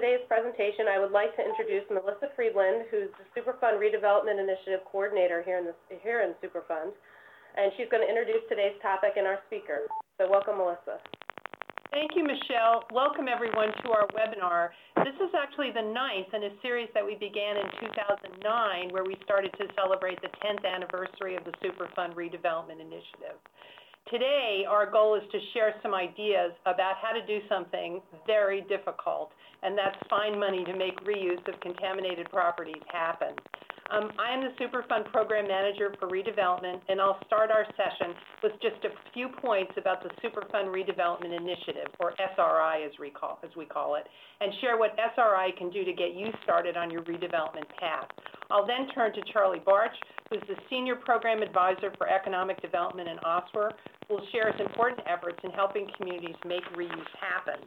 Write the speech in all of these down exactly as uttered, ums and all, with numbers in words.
today's presentation, I would like to introduce Melissa Friedland, who's the Superfund Redevelopment Initiative Coordinator here in, the, here in Superfund, and she's going to introduce today's topic and our speaker. So welcome, Melissa. Thank you, Michelle. Welcome, everyone, to our webinar. This is actually the ninth in a series that we began in two thousand nine, where we started to celebrate the tenth anniversary of the Superfund Redevelopment Initiative. Today, our goal is to share some ideas about how to do something very difficult, and that's find money to make reuse of contaminated properties happen. Um, I am the Superfund Program Manager for Redevelopment, and I'll start our session with just a few points about the Superfund Redevelopment Initiative, or S R I as we call, as we call it, and share what S R I can do to get you started on your redevelopment path. I'll then turn to Charlie Barch, who's the Senior Program Advisor for Economic Development in OSWR, who will share his important efforts in helping communities make reuse happen.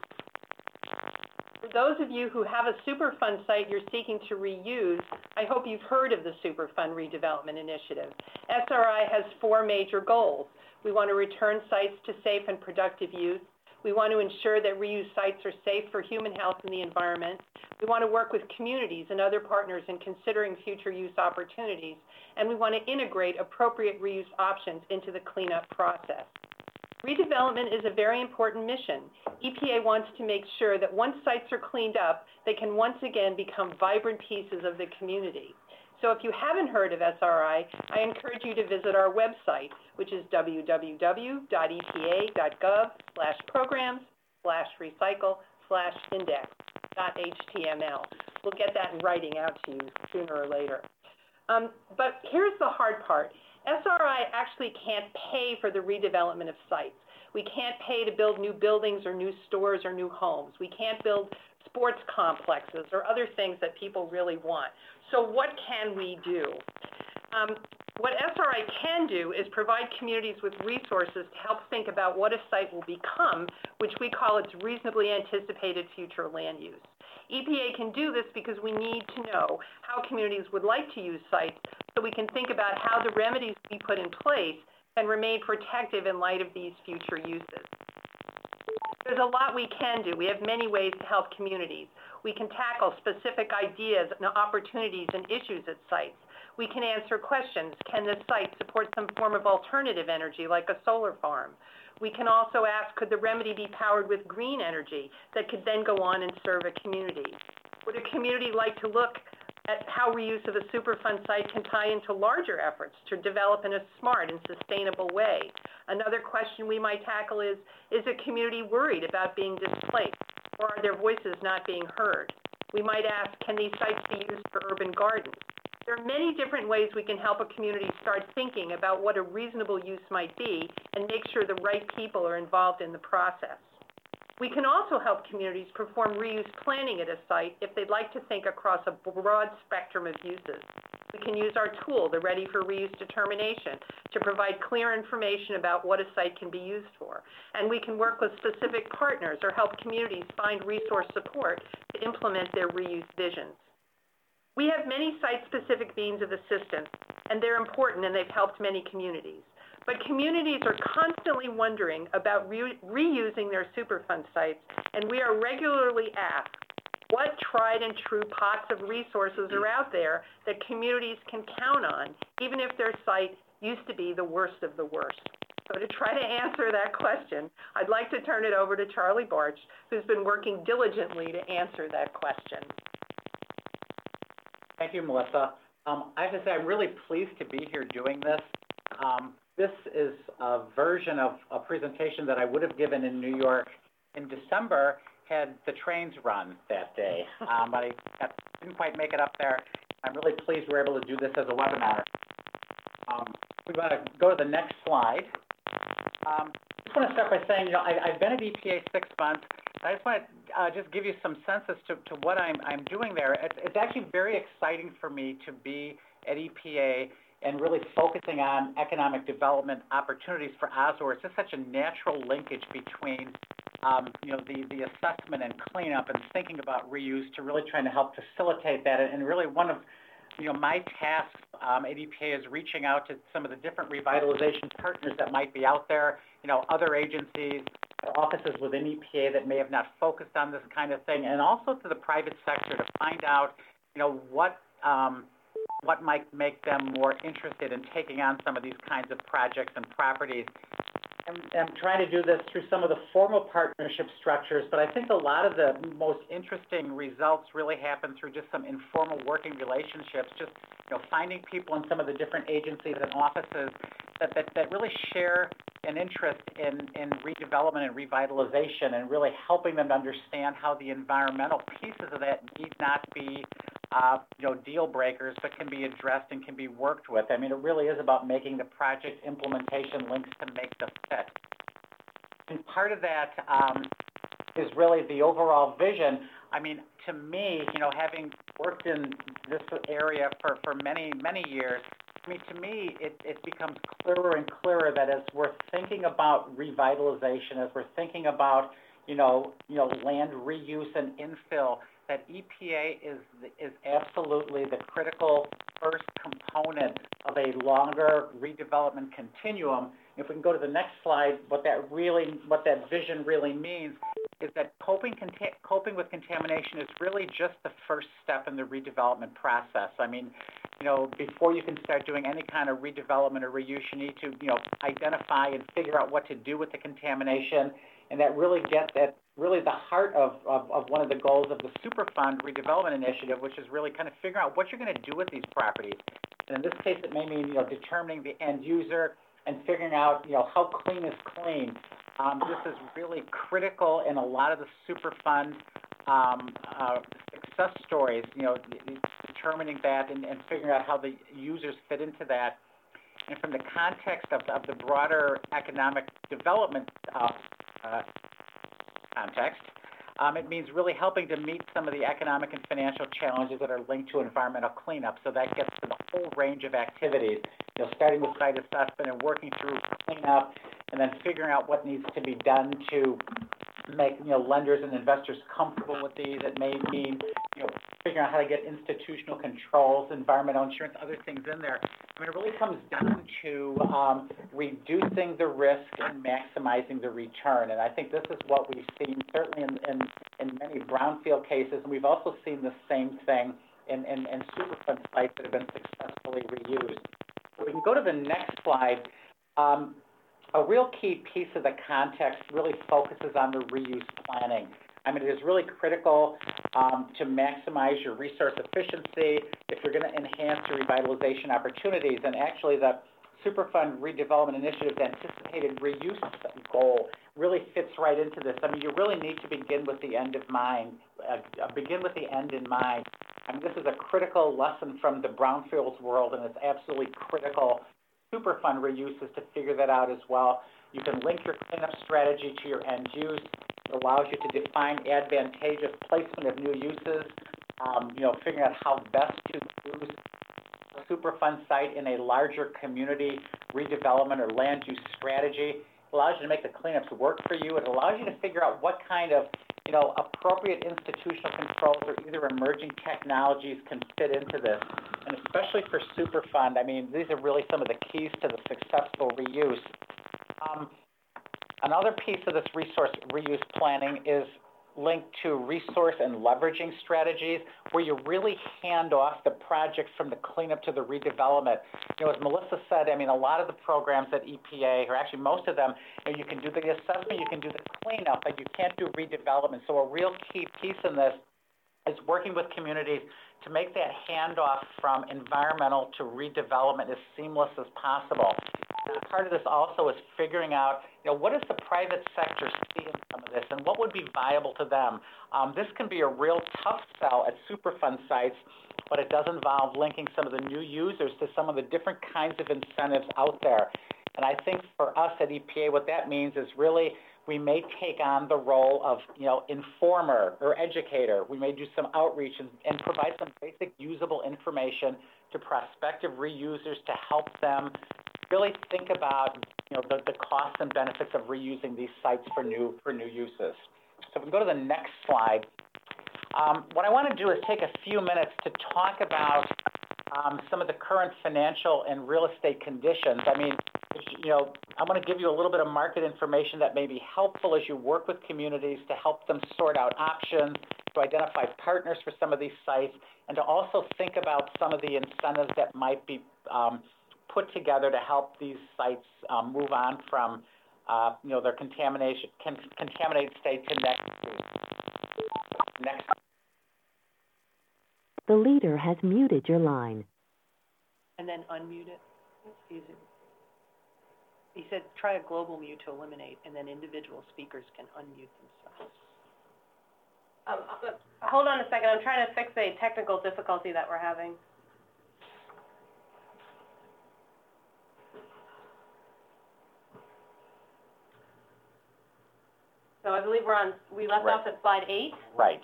For those of you who have a Superfund site you're seeking to reuse, I hope you've heard of the Superfund Redevelopment Initiative. S R I has four major goals. We want to return sites to safe and productive use. We want to ensure that reuse sites are safe for human health and the environment. We want to work with communities and other partners in considering future use opportunities. And we want to integrate appropriate reuse options into the cleanup process. Redevelopment is a very important mission. E P A wants to make sure that once sites are cleaned up, they can once again become vibrant pieces of the community. So if you haven't heard of S R I, I encourage you to visit our website, which is w w w dot e p a dot gov slash programs slash recycle slash index dot h t m l. We'll get that in writing out to you sooner or later. Um, but here's the hard part. S R I actually can't pay for the redevelopment of sites. We can't pay to build new buildings or new stores or new homes. We can't build sports complexes or other things that people really want. So what can we do? Um, what S R I can do is provide communities with resources to help think about what a site will become, which we call its reasonably anticipated future land use. E P A can do this because we need to know how communities would like to use sites so we can think about how the remedies we put in place can remain protective in light of these future uses. There's a lot we can do. We have many ways to help communities. We can tackle specific ideas and opportunities and issues at sites. We can answer questions. Can this site support some form of alternative energy like a solar farm? We can also ask, could the remedy be powered with green energy that could then go on and serve a community? Would a community like to look at how reuse of a Superfund site can tie into larger efforts to develop in a smart and sustainable way? Another question we might tackle is, is a community worried about being displaced, or are their voices not being heard? We might ask, can these sites be used for urban gardens? There are many different ways we can help a community start thinking about what a reasonable use might be and make sure the right people are involved in the process. We can also help communities perform reuse planning at a site if they'd like to think across a broad spectrum of uses. We can use our tool, the Ready for Reuse Determination, to provide clear information about what a site can be used for. And we can work with specific partners or help communities find resource support to implement their reuse visions. We have many site-specific means of assistance, and they're important, and they've helped many communities. But communities are constantly wondering about re reusing their Superfund sites, and we are regularly asked what tried and true pots of resources are out there that communities can count on, even if their site used to be the worst of the worst. So to try to answer that question, I'd like to turn it over to Charlie Barch, who's been working diligently to answer that question. Thank you, Melissa. Um, I have to say I'm really pleased to be here doing this. Um, this is a version of a presentation that I would have given in New York in December had the trains run that day. Um, but I got, didn't quite make it up there. I'm really pleased we're able to do this as a webinar. Um, we're going to go to the next slide. Um, I just want to start by saying, you know, I, I've been at E P A six months. I just want to uh, just give you some sense as to, to what I'm, I'm doing there. It's, it's actually very exciting for me to be at E P A and really focusing on economic development opportunities for OSWR. It's just such a natural linkage between um, you know, the, the assessment and cleanup and thinking about reuse to really trying to help facilitate that. And really one of you know, my task um, at E P A is reaching out to some of the different revitalization partners that might be out there, you know, other agencies, offices within E P A that may have not focused on this kind of thing, and also to the private sector to find out, you know, what um, what might make them more interested in taking on some of these kinds of projects and properties. I'm, I'm trying to do this through some of the formal partnership structures, but I think a lot of the most interesting results really happen through just some informal working relationships, just, you know, finding people in some of the different agencies and offices that, that, that really share an interest in, in redevelopment and revitalization, and really helping them to understand how the environmental pieces of that need not be Uh, you know, deal breakers, but can be addressed and can be worked with. I mean, it really is about making the project implementation links to make the fit. And part of that um, is really the overall vision. I mean, to me, you know, having worked in this area for, for many, many years, I mean, to me, it, it becomes clearer and clearer that as we're thinking about revitalization, as we're thinking about, you know, you know, land reuse and infill, that E P A is is absolutely the critical first component of a longer redevelopment continuum. If we can go to the next slide, what that really, what that vision really means is that coping conta- coping with contamination is really just the first step in the redevelopment process. I mean, you know, before you can start doing any kind of redevelopment or reuse, you need to, you know, identify and figure out what to do with the contamination, and that really gets at really the heart of, of, of one of the goals of the Superfund redevelopment initiative, which is really kind of figuring out what you're going to do with these properties. And in this case, it may mean, you know, determining the end user and figuring out, you know, how clean is clean. Um, this is really critical in a lot of the Superfund um, uh, success stories, you know, determining that and, and figuring out how the users fit into that. And from the context of, of the broader economic development uh, uh, context, um, it means really helping to meet some of the economic and financial challenges that are linked to environmental cleanup. So that gets to the whole range of activities, you know, starting with site assessment and working through cleanup, and then figuring out what needs to be done to make, you know, lenders and investors comfortable with these. It may mean, you know, figuring out how to get institutional controls, environmental insurance, other things in there. I mean, it really comes down to um, reducing the risk and maximizing the return. And I think this is what we've seen certainly in, in, in many brownfield cases, and we've also seen the same thing in, in, in Superfund sites that have been successfully reused. So we can go to the next slide. Um, a real key piece of the context really focuses on the reuse planning. I mean, it is really critical um, to maximize your resource efficiency if you're going to enhance your revitalization opportunities. And actually, the Superfund Redevelopment Initiative's anticipated reuse goal really fits right into this. I mean, you really need to begin with the end in mind. Uh, begin with the end in mind. I mean, this is a critical lesson from the brownfields world, and it's absolutely critical. Superfund reuse is to figure that out as well. You can link your cleanup strategy to your end use. It allows you to define advantageous placement of new uses, um, you know, figuring out how best to use a Superfund site in a larger community redevelopment or land use strategy. It allows you to make the cleanups work for you. It allows you to figure out what kind of, you know, appropriate institutional controls or either emerging technologies can fit into this. And especially for Superfund, I mean, these are really some of the keys to the successful reuse. Um, Another piece of this resource reuse planning is linked to resource and leveraging strategies, where you really hand off the project from the cleanup to the redevelopment. You know, as Melissa said, I mean, a lot of the programs at E P A, or actually most of them, you know, you can do the assessment, you can do the cleanup, but you can't do redevelopment. So a real key piece in this is working with communities to make that handoff from environmental to redevelopment as seamless as possible. And part of this also is figuring out, you know, what does the private sector see in some of this, and what would be viable to them? Um, this can be a real tough sell at Superfund sites, but it does involve linking some of the new users to some of the different kinds of incentives out there. And I think for us at E P A, what that means is really we may take on the role of, you know, informer or educator. We may do some outreach and, and provide some basic usable information to prospective reusers to help them really think about, you know, the, the costs and benefits of reusing these sites for new for new uses. So if we go to the next slide, um, what I want to do is take a few minutes to talk about um, some of the current financial and real estate conditions. I mean, you know, I'm going to give you a little bit of market information that may be helpful as you work with communities to help them sort out options, to identify partners for some of these sites, and to also think about some of the incentives that might be um, put together to help these sites um, move on from, uh, you know, their contamination, con contaminated state to next. next. The leader has muted your line. And then unmute it. Excuse me. He said try a global mute to eliminate, and then individual speakers can unmute themselves. Um, uh, hold on a second. I'm trying to fix a technical difficulty that we're having. So I believe we're on, we left Right. off at slide eight. Right.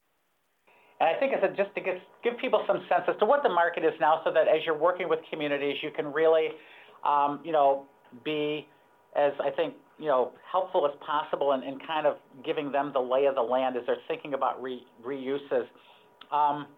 And I think it's a, just to give, give people some sense as to what the market is now, so that as you're working with communities, you can really, um, you know, be as, I think, you know, helpful as possible in, in kind of giving them the lay of the land as they're thinking about re, reuses. Um,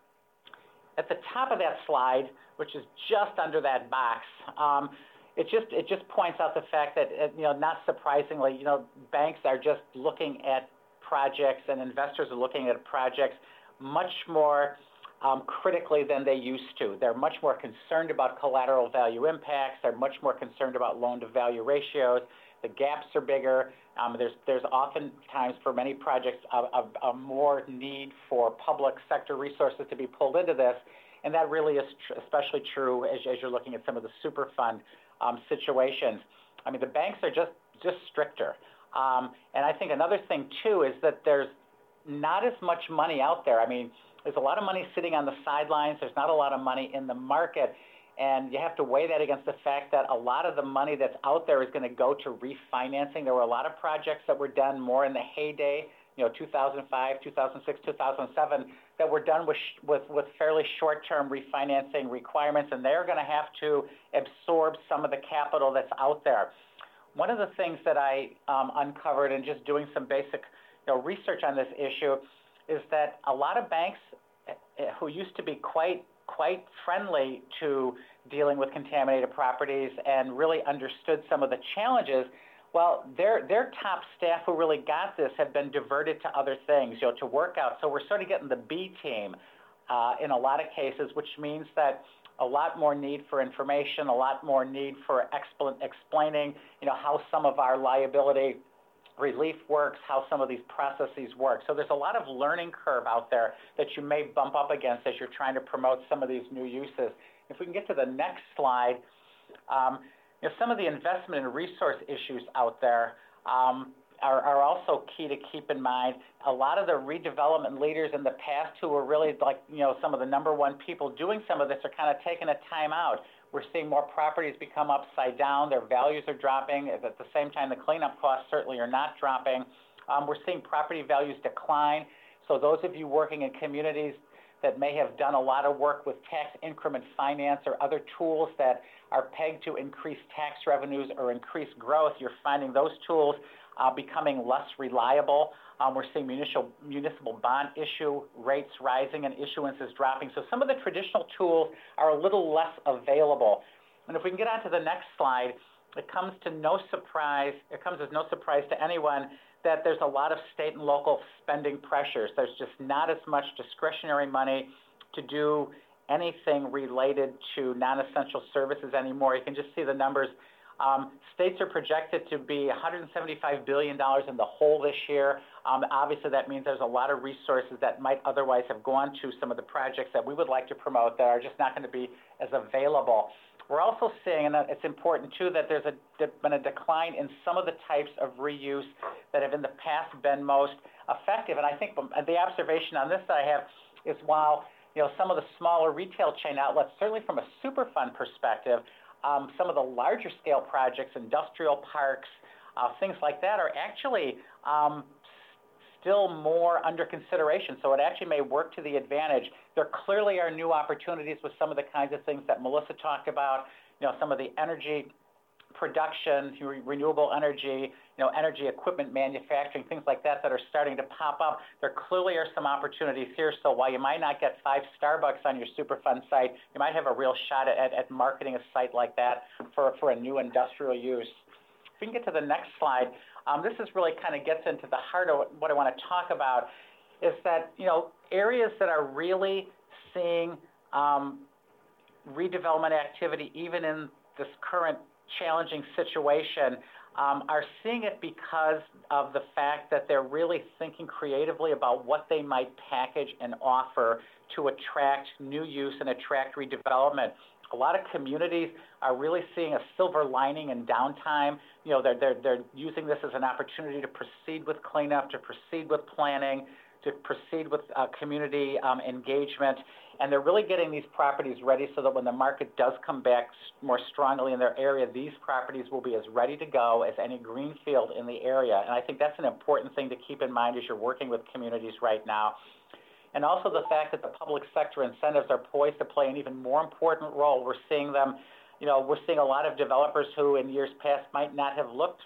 at the top of that slide, which is just under that box, um, it just it just points out the fact that, uh, you know, not surprisingly, you know, banks are just looking at projects and investors are looking at projects much more um, critically than they used to. They're much more concerned about collateral value impacts. They're much more concerned about loan-to-value ratios. The gaps are bigger. Um, there's there's oftentimes for many projects a, a, a more need for public sector resources to be pulled into this, and that really is tr especially true as, as you're looking at some of the Superfund um, situations. I mean, the banks are just just stricter. Um, and I think another thing too is that there's not as much money out there. I mean, there's a lot of money sitting on the sidelines. There's not a lot of money in the market. And you have to weigh that against the fact that a lot of the money that's out there is going to go to refinancing. There were a lot of projects that were done more in the heyday, you know, two thousand five, two thousand six, two thousand seven, that were done with, with, with fairly short-term refinancing requirements, and they're going to have to absorb some of the capital that's out there. One of the things that I um, uncovered in just doing some basic, you know, research on this issue is that a lot of banks who used to be quite quite friendly to dealing with contaminated properties and really understood some of the challenges, well, their their top staff who really got this have been diverted to other things, you know, to work out. So we're sort of getting the B team uh, in a lot of cases, which means that a lot more need for information, a lot more need for expl explaining, you know, how some of our liability relief works, how some of these processes work. So there's a lot of learning curve out there that you may bump up against as you're trying to promote some of these new uses. If we can get to the next slide, um, you know, some of the investment and resource issues out there um, are, are also key to keep in mind. A lot of the redevelopment leaders in the past who were really like, you know, some of the number one people doing some of this are kind of taking a time out. We're seeing more properties become upside down. Their values are dropping. At the same time, the cleanup costs certainly are not dropping. Um, we're seeing property values decline. So those of you working in communities that may have done a lot of work with tax increment finance or other tools that are pegged to increase tax revenues or increase growth, you're finding those tools uh, becoming less reliable. Um, we're seeing municipal, municipal bond issue rates rising and issuances dropping. So some of the traditional tools are a little less available. And if we can get on to the next slide, it comes to no surprise, it comes as no surprise to anyone that there's a lot of state and local spending pressures. There's just not as much discretionary money to do anything related to non-essential services anymore. You can just see the numbers. Um, states are projected to be one hundred seventy-five billion dollars in the hole this year. Um, obviously, that means there's a lot of resources that might otherwise have gone to some of the projects that we would like to promote that are just not going to be as available. We're also seeing, and it's important too, that there's a, been a decline in some of the types of reuse that have in the past been most effective. And I think the observation on this that I have is while, you know, some of the smaller retail chain outlets, certainly from a Superfund perspective, um, some of the larger scale projects, industrial parks, uh, things like that are actually um, still more under consideration. So it actually may work to the advantage. There clearly are new opportunities with some of the kinds of things that Melissa talked about, you know, some of the energy production, re- renewable energy, you know, energy equipment manufacturing, things like that that are starting to pop up. There clearly are some opportunities here. So while you might not get five Starbucks on your Superfund site, you might have a real shot at, at marketing a site like that for, for a new industrial use. If we can get to the next slide, um, this is really kind of gets into the heart of what I want to talk about, is that, you know, areas that are really seeing um, redevelopment activity, even in this current challenging situation, um, are seeing it because of the fact that they're really thinking creatively about what they might package and offer to attract new use and attract redevelopment. A lot of communities are really seeing a silver lining in downtime. You know, they're, they're, they're using this as an opportunity to proceed with cleanup, to proceed with planning, to proceed with uh, community um, engagement, and they're really getting these properties ready so that when the market does come back more strongly in their area, these properties will be as ready to go as any greenfield in the area. And I think that's an important thing to keep in mind as you're working with communities right now. And also the fact that the public sector incentives are poised to play an even more important role. We're seeing them, you know, we're seeing a lot of developers who in years past might not have looked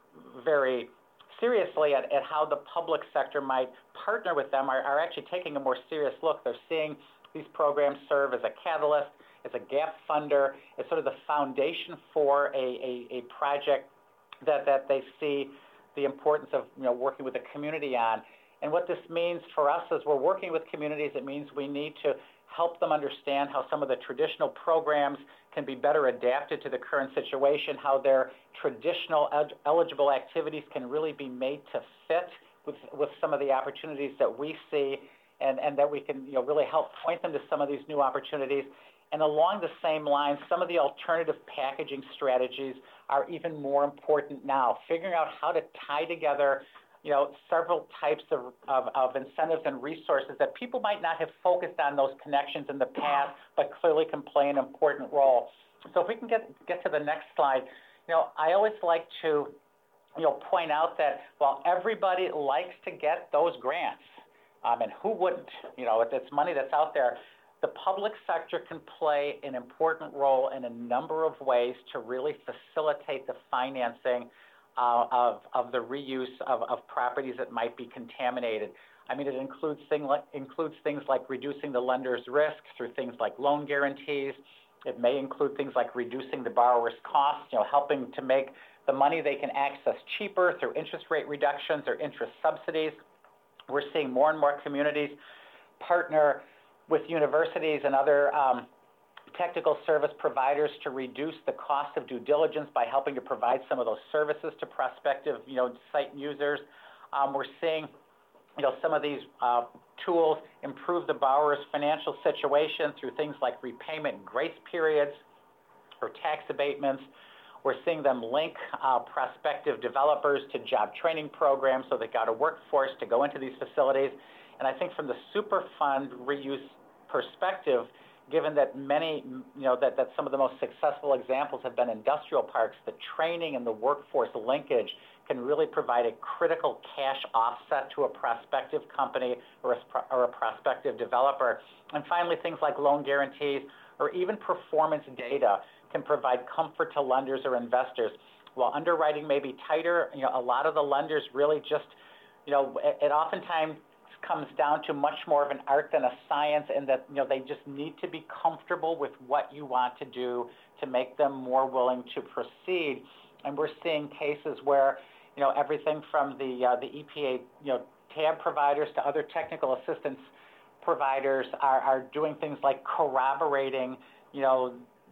very seriously at, at how the public sector might partner with them are, are actually taking a more serious look. They're seeing these programs serve as a catalyst, as a gap funder, as sort of the foundation for a, a, a project that, that they see the importance of, you know, working with the community on. And what this means for us as we're working with communities, it means we need to help them understand how some of the traditional programs can be better adapted to the current situation, how their traditional el- eligible activities can really be made to fit with, with some of the opportunities that we see, and, and that we can, you know, really help point them to some of these new opportunities. And along the same lines, some of the alternative packaging strategies are even more important now, figuring out how to tie together, you know, several types of, of, of incentives and resources that people might not have focused on those connections in the past, but clearly can play an important role. So if we can get, get to the next slide, you know, I always like to, you know, point out that while everybody likes to get those grants, um, and who wouldn't, you know, it's money that's out there, the public sector can play an important role in a number of ways to really facilitate the financing Uh, of, of the reuse of, of properties that might be contaminated. I mean, it includes, thing like, includes things like reducing the lender's risk through things like loan guarantees. It may include things like reducing the borrower's costs, you know, helping to make the money they can access cheaper through interest rate reductions or interest subsidies. We're seeing more and more communities partner with universities and other um, technical service providers to reduce the cost of due diligence by helping to provide some of those services to prospective, you know, site users. Um, we're seeing, you know, some of these uh, tools improve the borrower's financial situation through things like repayment grace periods or tax abatements. We're seeing them link uh, prospective developers to job training programs so they've got a workforce to go into these facilities. And I think from the Superfund reuse perspective, given that many, you know, that, that some of the most successful examples have been industrial parks, the training and the workforce linkage can really provide a critical cash offset to a prospective company or a, or a prospective developer. And finally, things like loan guarantees or even performance data can provide comfort to lenders or investors. While underwriting may be tighter, you know, a lot of the lenders really just, you know, it, it oftentimes comes down to much more of an art than a science, and that, you know, they just need to be comfortable with what you want to do to make them more willing to proceed. And we're seeing cases where, you know, everything from the uh, the E P A, you know, tab providers to other technical assistance providers are, are doing things like corroborating, you know,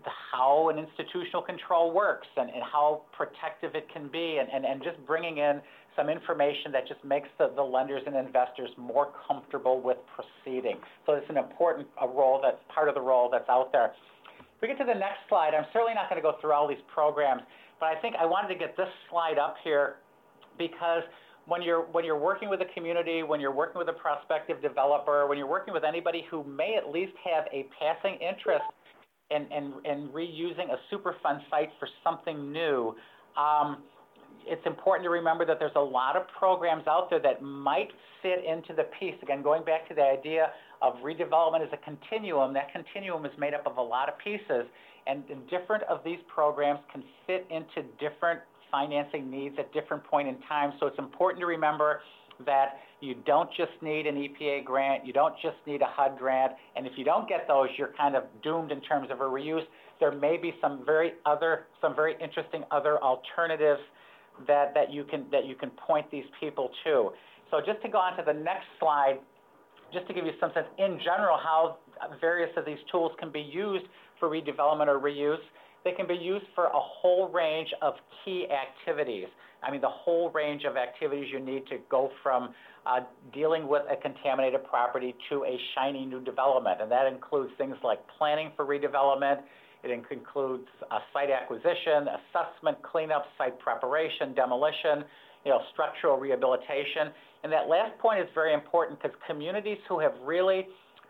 how an institutional control works and, and how protective it can be, and, and, and just bringing in some information that just makes the, the lenders and investors more comfortable with proceeding. So it's an important a role that's part of the role that's out there. If we get to the next slide, I'm certainly not going to go through all these programs, but I think I wanted to get this slide up here because when you're, when you're working with a community, when you're working with a prospective developer, when you're working with anybody who may at least have a passing interest in, in, in reusing a Superfund site for something new, um, it's important to remember that there's a lot of programs out there that might fit into the piece. Again, going back to the idea of redevelopment as a continuum, that continuum is made up of a lot of pieces, and, and different of these programs can fit into different financing needs at different point in time. So it's important to remember that you don't just need an E P A grant, you don't just need a H U D grant, and if you don't get those, you're kind of doomed in terms of a reuse. There may be some very other, some very interesting other alternatives that, that you can that you can point these people to. So just to go on to the next slide, just to give you some sense in general how various of these tools can be used for redevelopment or reuse. They can be used for a whole range of key activities. I mean, the whole range of activities you need to go from uh, dealing with a contaminated property to a shiny new development. And that includes things like planning for redevelopment. It includes uh, site acquisition, assessment, cleanup, site preparation, demolition, you know, structural rehabilitation. And that last point is very important because communities who have really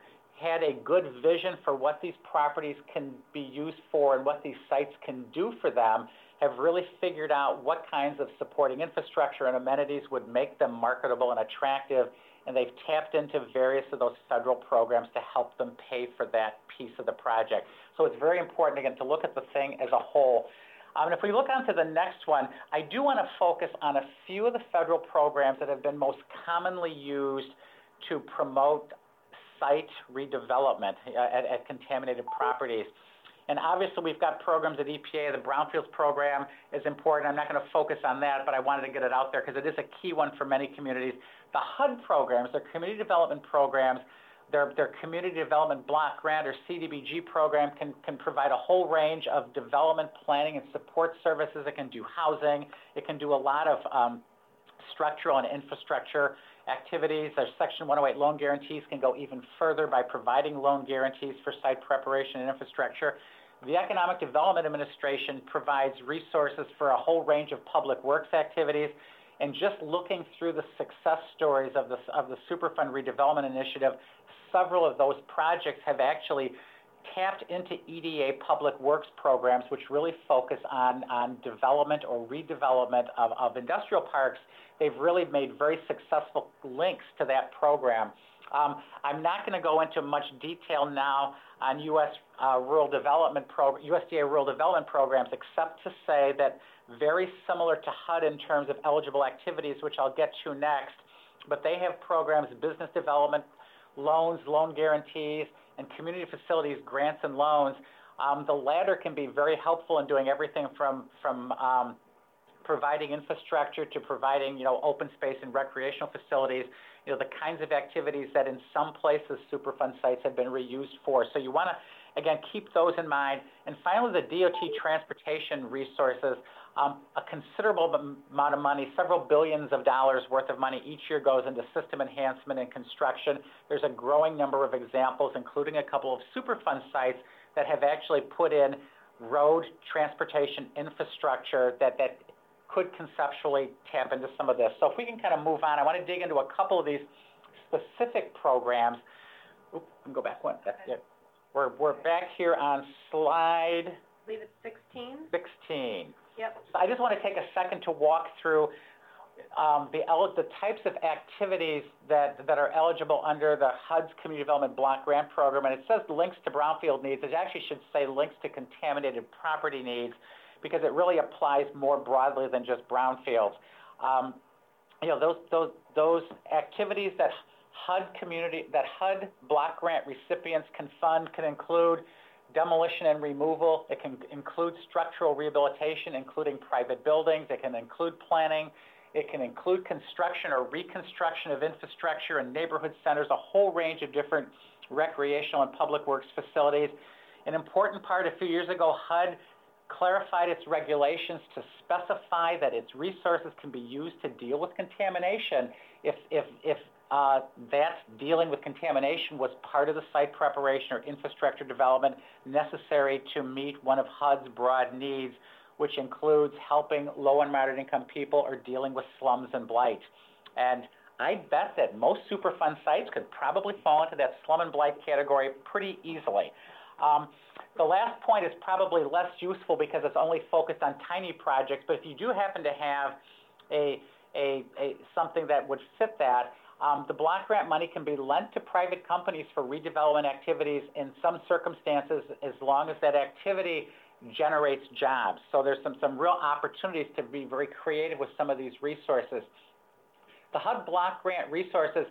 had a good vision for what these properties can be used for and what these sites can do for them have really figured out what kinds of supporting infrastructure and amenities would make them marketable and attractive, and they've tapped into various of those federal programs to help them pay for that piece of the project. So it's very important, again, to look at the thing as a whole. Um, and if we look on to the next one, I do want to focus on a few of the federal programs that have been most commonly used to promote site redevelopment uh, at, at contaminated properties. And obviously, we've got programs at E P A. The Brownfields program is important. I'm not going to focus on that, but I wanted to get it out there because it is a key one for many communities. The H U D programs, they're community development programs. Their, their community development block grant or C D B G program can, can provide a whole range of development planning and support services. It can do housing. It can do a lot of um, structural and infrastructure activities. Their Section one oh eight loan guarantees can go even further by providing loan guarantees for site preparation and infrastructure. The Economic Development Administration provides resources for a whole range of public works activities. And just looking through the success stories of the, of the Superfund Redevelopment Initiative, several of those projects have actually tapped into E D A public works programs, which really focus on, on development or redevelopment of, of industrial parks. They've really made very successful links to that program. Um, I'm not going to go into much detail now on U S uh, rural development pro U S D A rural development programs, except to say that very similar to H U D in terms of eligible activities, which I'll get to next, but they have programs, business development, loans, loan guarantees, and community facilities grants and loans. Um, the latter can be very helpful in doing everything from, from um, providing infrastructure to providing, you know, open space and recreational facilities, you know, the kinds of activities that in some places Superfund sites have been reused for. So you want to, again, keep those in mind. And finally, the D O T transportation resources, um, a considerable amount of money, several billions of dollars worth of money each year goes into system enhancement and construction. There's a growing number of examples, including a couple of Superfund sites that have actually put in road transportation infrastructure that, that could conceptually tap into some of this. So if we can kind of move on, I want to dig into a couple of these specific programs. Oops, go back one. That's it. We're, we're back here on slide... I believe it's sixteen. sixteen. Yep. So I just want to take a second to walk through um, the, the types of activities that, that are eligible under the H U D's Community Development Block Grant Program. And it says links to brownfield needs. It actually should say links to contaminated property needs, because it really applies more broadly than just brownfields. Um, you know, those, those, those activities that H U D community, that H U D block grant recipients can fund can include demolition and removal. It can include structural rehabilitation, including private buildings. It can include planning. It can include construction or reconstruction of infrastructure and neighborhood centers, a whole range of different recreational and public works facilities. An important part a few years ago, H U D clarified its regulations to specify that its resources can be used to deal with contamination if, if, if uh, that dealing with contamination was part of the site preparation or infrastructure development necessary to meet one of H U D's broad needs, which includes helping low and moderate income people or dealing with slums and blight. And I bet that most Superfund sites could probably fall into that slum and blight category pretty easily. Um, the last point is probably less useful because it's only focused on tiny projects, but if you do happen to have a, a, a something that would fit that, um, the block grant money can be lent to private companies for redevelopment activities in some circumstances as long as that activity generates jobs. So there's some, some real opportunities to be very creative with some of these resources. The H U D block grant resources,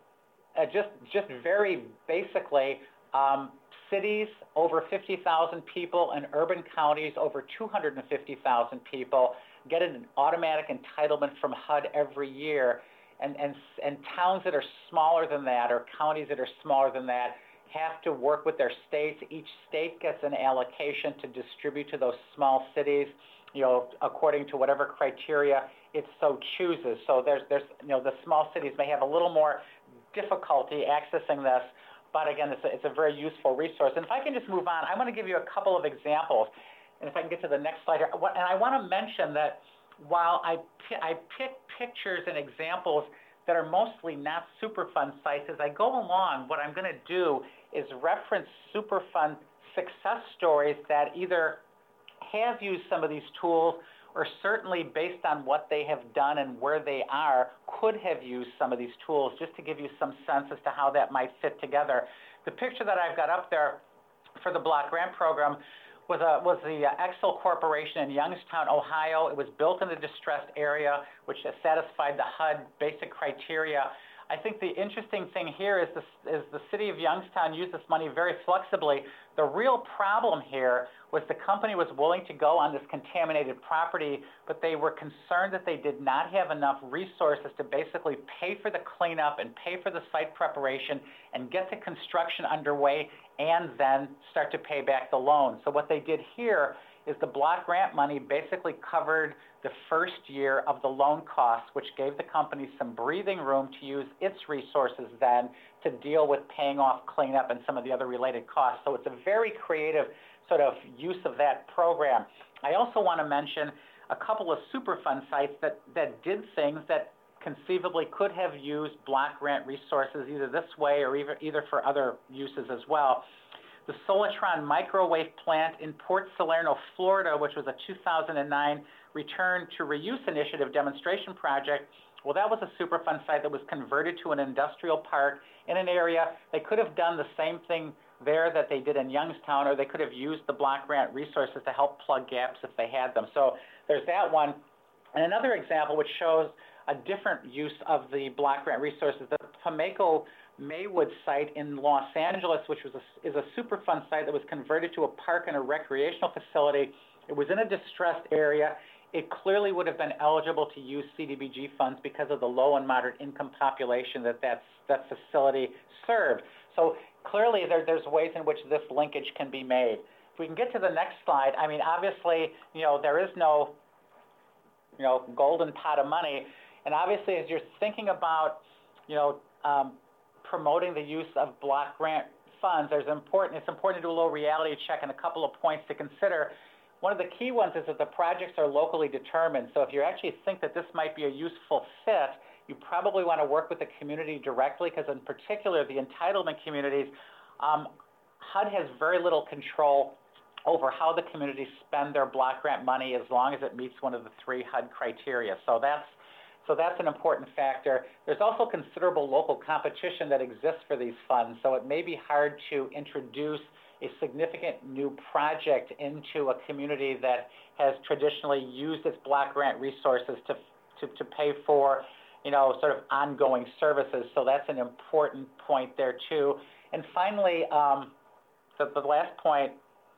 uh, just, just very basically, um, cities over fifty thousand people and urban counties over two hundred fifty thousand people get an automatic entitlement from H U D every year. And, and, and towns that are smaller than that or counties that are smaller than that have to work with their states. Each state gets an allocation to distribute to those small cities, you know, according to whatever criteria it so chooses. So there's, there's, you know, the small cities may have a little more difficulty accessing this, but again, it's a, it's a very useful resource. And if I can just move on, I'm going to give you a couple of examples. And if I can get to the next slide here, and I want to mention that while I, I pick pictures and examples that are mostly not Superfund sites, as I go along, what I'm going to do is reference Superfund success stories that either have used some of these tools or certainly based on what they have done and where they are, could have used some of these tools, just to give you some sense as to how that might fit together. The picture that I've got up there for the block grant program was, a, was the uh, Excel Corporation in Youngstown, Ohio. It was built in a distressed area, which has satisfied the H U D basic criteria. I think the interesting thing here is, this, is the city of Youngstown used this money very flexibly. The real problem here was the company was willing to go on this contaminated property, but they were concerned that they did not have enough resources to basically pay for the cleanup and pay for the site preparation and get the construction underway and then start to pay back the loan. So what they did here is the block grant money basically covered the first year of the loan costs, which gave the company some breathing room to use its resources then to deal with paying off cleanup and some of the other related costs. So it's a very creative sort of use of that program. I also want to mention a couple of Superfund sites that, that did things that conceivably could have used block grant resources either this way or either, either for other uses as well. The Solatron microwave plant in Port Salerno, Florida, which was a two thousand nine Return to Reuse Initiative demonstration project, well, that was a Superfund site that was converted to an industrial park in an area. They could have done the same thing there that they did in Youngstown, or they could have used the block grant resources to help plug gaps if they had them. So there's that one. And another example which shows a different use of the block grant resources, the Pimlico Maywood site in Los Angeles, which was a, is a Superfund site that was converted to a park and a recreational facility. It was in a distressed area. It clearly would have been eligible to use C D B G funds because of the low and moderate income population that that's, that facility served. So clearly there, there's ways in which this linkage can be made. If we can get to the next slide, I mean, obviously, you know, there is no, you know, golden pot of money. And obviously, as you're thinking about, you know, um, promoting the use of block grant funds, there's important, it's important to do a little reality check and a couple of points to consider. One of the key ones is that the projects are locally determined. So if you actually think that this might be a useful fit, you probably want to work with the community directly, because in particular, the entitlement communities, um, H U D has very little control over how the communities spend their block grant money as long as it meets one of the three H U D criteria. So that's So that's an important factor. There's also considerable local competition that exists for these funds, so it may be hard to introduce a significant new project into a community that has traditionally used its block grant resources to, to, to pay for, you know, sort of ongoing services. So that's an important point there too. And finally, um, the, the last point,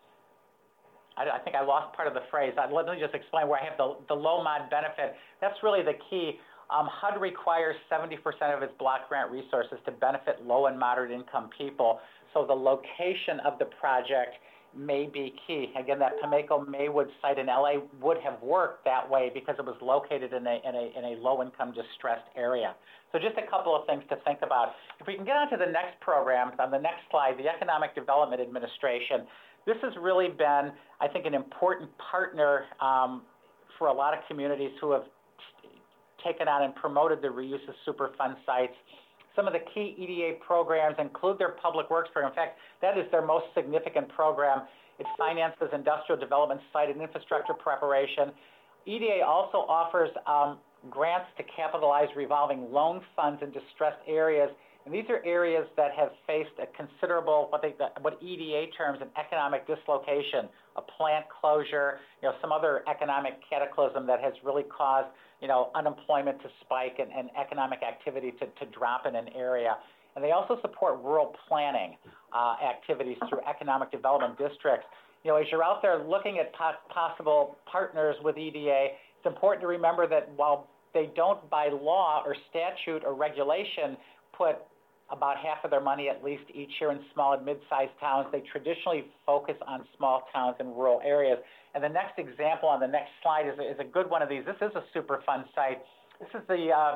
I, I think I lost part of the phrase. I, let me just explain where I have the, the low mod benefit. That's really the key. Um, H U D requires seventy percent of its block grant resources to benefit low and moderate income people. So the location of the project may be key. Again, that Pimlico Maywood site in L A would have worked that way because it was located in a, in a, in a low income distressed area. So just a couple of things to think about. If we can get on to the next program, on the next slide, the Economic Development Administration. This has really been, I think, an important partner um, for a lot of communities who have taken on and promoted the reuse of Superfund sites. Some of the key E D A programs include their public works program. In fact, that is their most significant program. It finances industrial development, site and infrastructure preparation. E D A also offers um, grants to capitalize revolving loan funds in distressed areas. And these are areas that have faced a considerable, what they, what E D A terms, an economic dislocation, a plant closure, you know, some other economic cataclysm that has really caused, you know, unemployment to spike and, and economic activity to, to drop in an area. And they also support rural planning uh, activities through economic development districts. You know, as you're out there looking at po- possible partners with E D A, it's important to remember that while they don't by law or statute or regulation put about half of their money at least each year in small and mid-sized towns, they traditionally focus on small towns and rural areas. And the next example on the next slide is a, is a good one of these. This is a Superfund site. This is the, uh,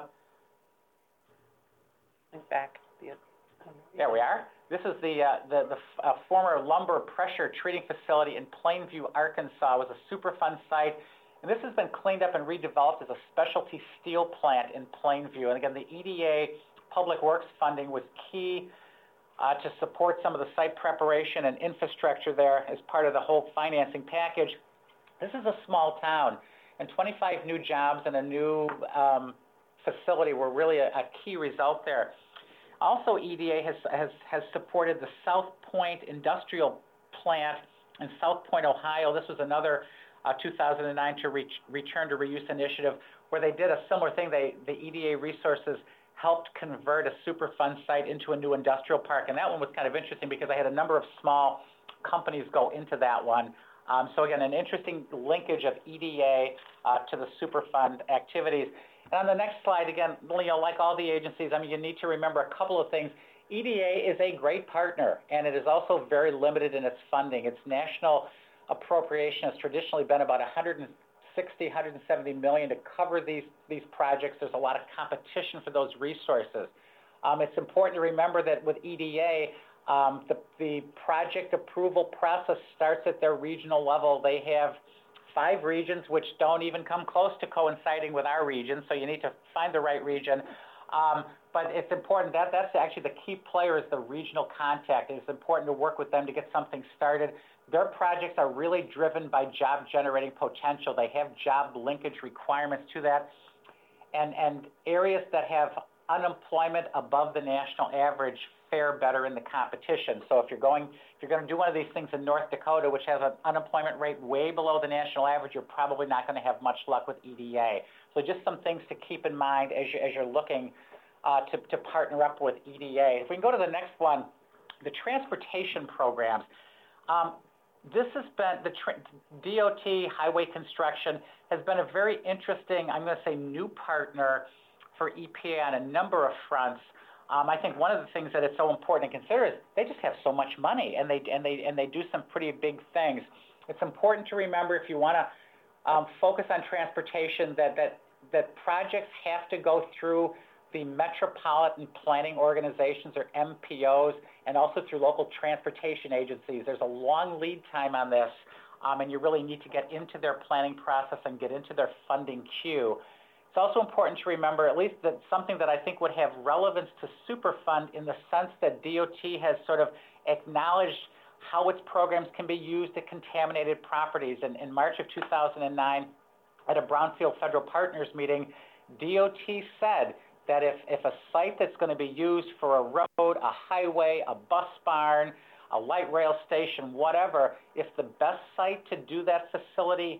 back, the, there we are. This is the, uh, the, the uh, former lumber pressure treating facility in Plainview, Arkansas. It was a Superfund site. And this has been cleaned up and redeveloped as a specialty steel plant in Plainview. And again, the E D A Public Works funding was key uh, to support some of the site preparation and infrastructure there as part of the whole financing package. This is a small town, and twenty-five new jobs and a new um, facility were really a, a key result there. Also, E D A has, has, has supported the South Point Industrial Plant in South Point, Ohio. This was another uh, two thousand nine to reach, Return to Reuse initiative where they did a similar thing. They, the E D A resources helped convert a Superfund site into a new industrial park. And that one was kind of interesting because I had a number of small companies go into that one. Um, so again, an interesting linkage of E D A uh, to the Superfund activities. And on the next slide, again, you know, like all the agencies, I mean, you need to remember a couple of things. E D A is a great partner, and it is also very limited in its funding. Its national appropriation has traditionally been about one hundred sixty, one hundred seventy million to cover these, these projects. There's a lot of competition for those resources. Um, it's important to remember that with E D A, um, the, the project approval process starts at their regional level. They have five regions which don't even come close to coinciding with our region, so you need to find the right region. Um, but it's important that that's actually the key player is the regional contact. It's important to work with them to get something started. Their projects are really driven by job-generating potential. They have job linkage requirements to that. And, and areas that have unemployment above the national average fare better in the competition. So if you're going, if you're going to do one of these things in North Dakota, which has an unemployment rate way below the national average, you're probably not going to have much luck with E D A. So just some things to keep in mind as, you, as you're looking uh, to, to partner up with E D A. If we can go to the next one, the transportation programs. Um, This has been, the tra- D O T Highway Construction has been a very interesting, I'm going to say, new partner for E P A on a number of fronts. Um, I think one of the things that it's so important to consider is they just have so much money, and they and they and they do some pretty big things. It's important to remember if you want to um, focus on transportation that that that projects have to go through the metropolitan planning organizations, or M P Os, and also through local transportation agencies. There's a long lead time on this, um, and you really need to get into their planning process and get into their funding queue. It's also important to remember, at least that something that I think would have relevance to Superfund in the sense that D O T has sort of acknowledged how its programs can be used at contaminated properties. And in March of two thousand nine, at a Brownfield Federal Partners meeting, D O T said that if, if a site that's going to be used for a road, a highway, a bus barn, a light rail station, whatever, if the best site to do that facility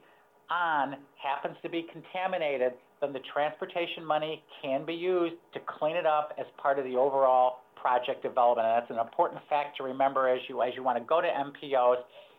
on happens to be contaminated, then the transportation money can be used to clean it up as part of the overall project development. And that's an important fact to remember as you as you want to go to M P Os.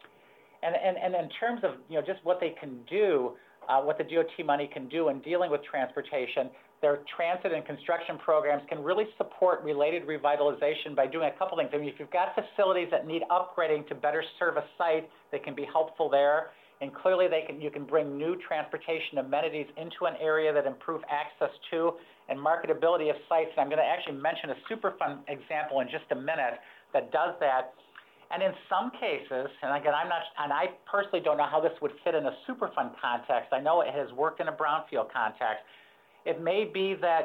And, and, and in terms of, you know, just what they can do, uh, what the D O T money can do in dealing with transportation, their transit and construction programs can really support related revitalization by doing a couple things. I mean, if you've got facilities that need upgrading to better serve a site, they can be helpful there. And clearly, they can, you can bring new transportation amenities into an area that improve access to and marketability of sites. And I'm going to actually mention a Superfund example in just a minute that does that. And in some cases, and again, I'm not, and I personally don't know how this would fit in a Superfund context. I know it has worked in a brownfield context. It may be that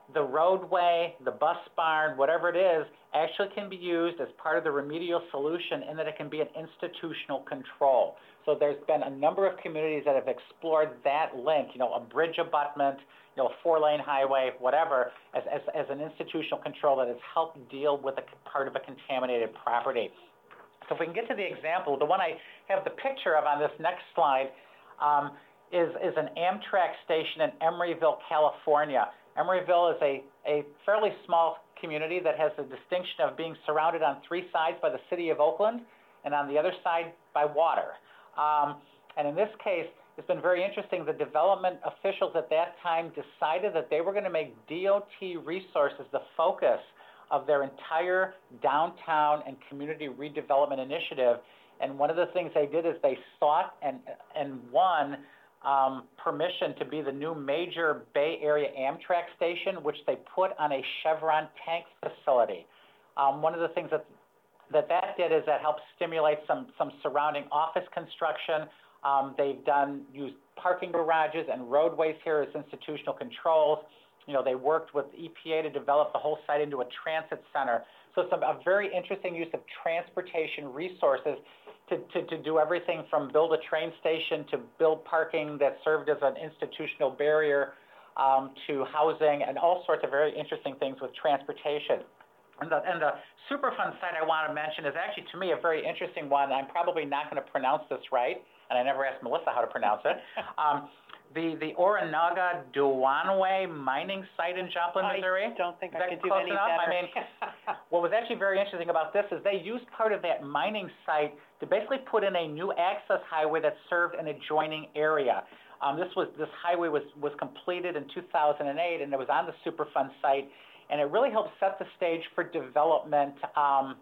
the roadway, the bus barn, whatever it is, actually can be used as part of the remedial solution in that it can be an institutional control. So there's been a number of communities that have explored that link, you know, a bridge abutment, you know, a four-lane highway, whatever, as, as, as an institutional control that has helped deal with a part of a contaminated property. So if we can get to the example, the one I have the picture of on this next slide um, is, is an Amtrak station in Emeryville, California. Emeryville is a, a fairly small community that has the distinction of being surrounded on three sides by the city of Oakland and on the other side by water. Um, and in this case, it's been very interesting. The development officials at that time decided that they were going to make D O T resources the focus of their entire downtown and community redevelopment initiative. And one of the things they did is they sought and, and won um, permission to be the new major Bay Area Amtrak station, which they put on a Chevron tank facility. Um, one of the things that that that did is that helped stimulate some, some surrounding office construction. Um, they've done, used parking garages and roadways here as institutional controls. You know, they worked with E P A to develop the whole site into a transit center. So it's a, a very interesting use of transportation resources to, to, to do everything from build a train station to build parking that served as an institutional barrier um, to housing and all sorts of very interesting things with transportation. And the, and the Superfund site I want to mention is actually, to me, a very interesting one. I'm probably not going to pronounce this right, and I never asked Melissa how to pronounce it. Um, the, the Oranaga Duanwe mining site in Joplin, Missouri. I don't think Is I that could do close any enough? better. I mean, what was actually very interesting about this is they used part of that mining site to basically put in a new access highway that served an adjoining area. Um, this was this highway was, was completed in two thousand eight, and it was on the Superfund site. And it really helps set the stage for development um,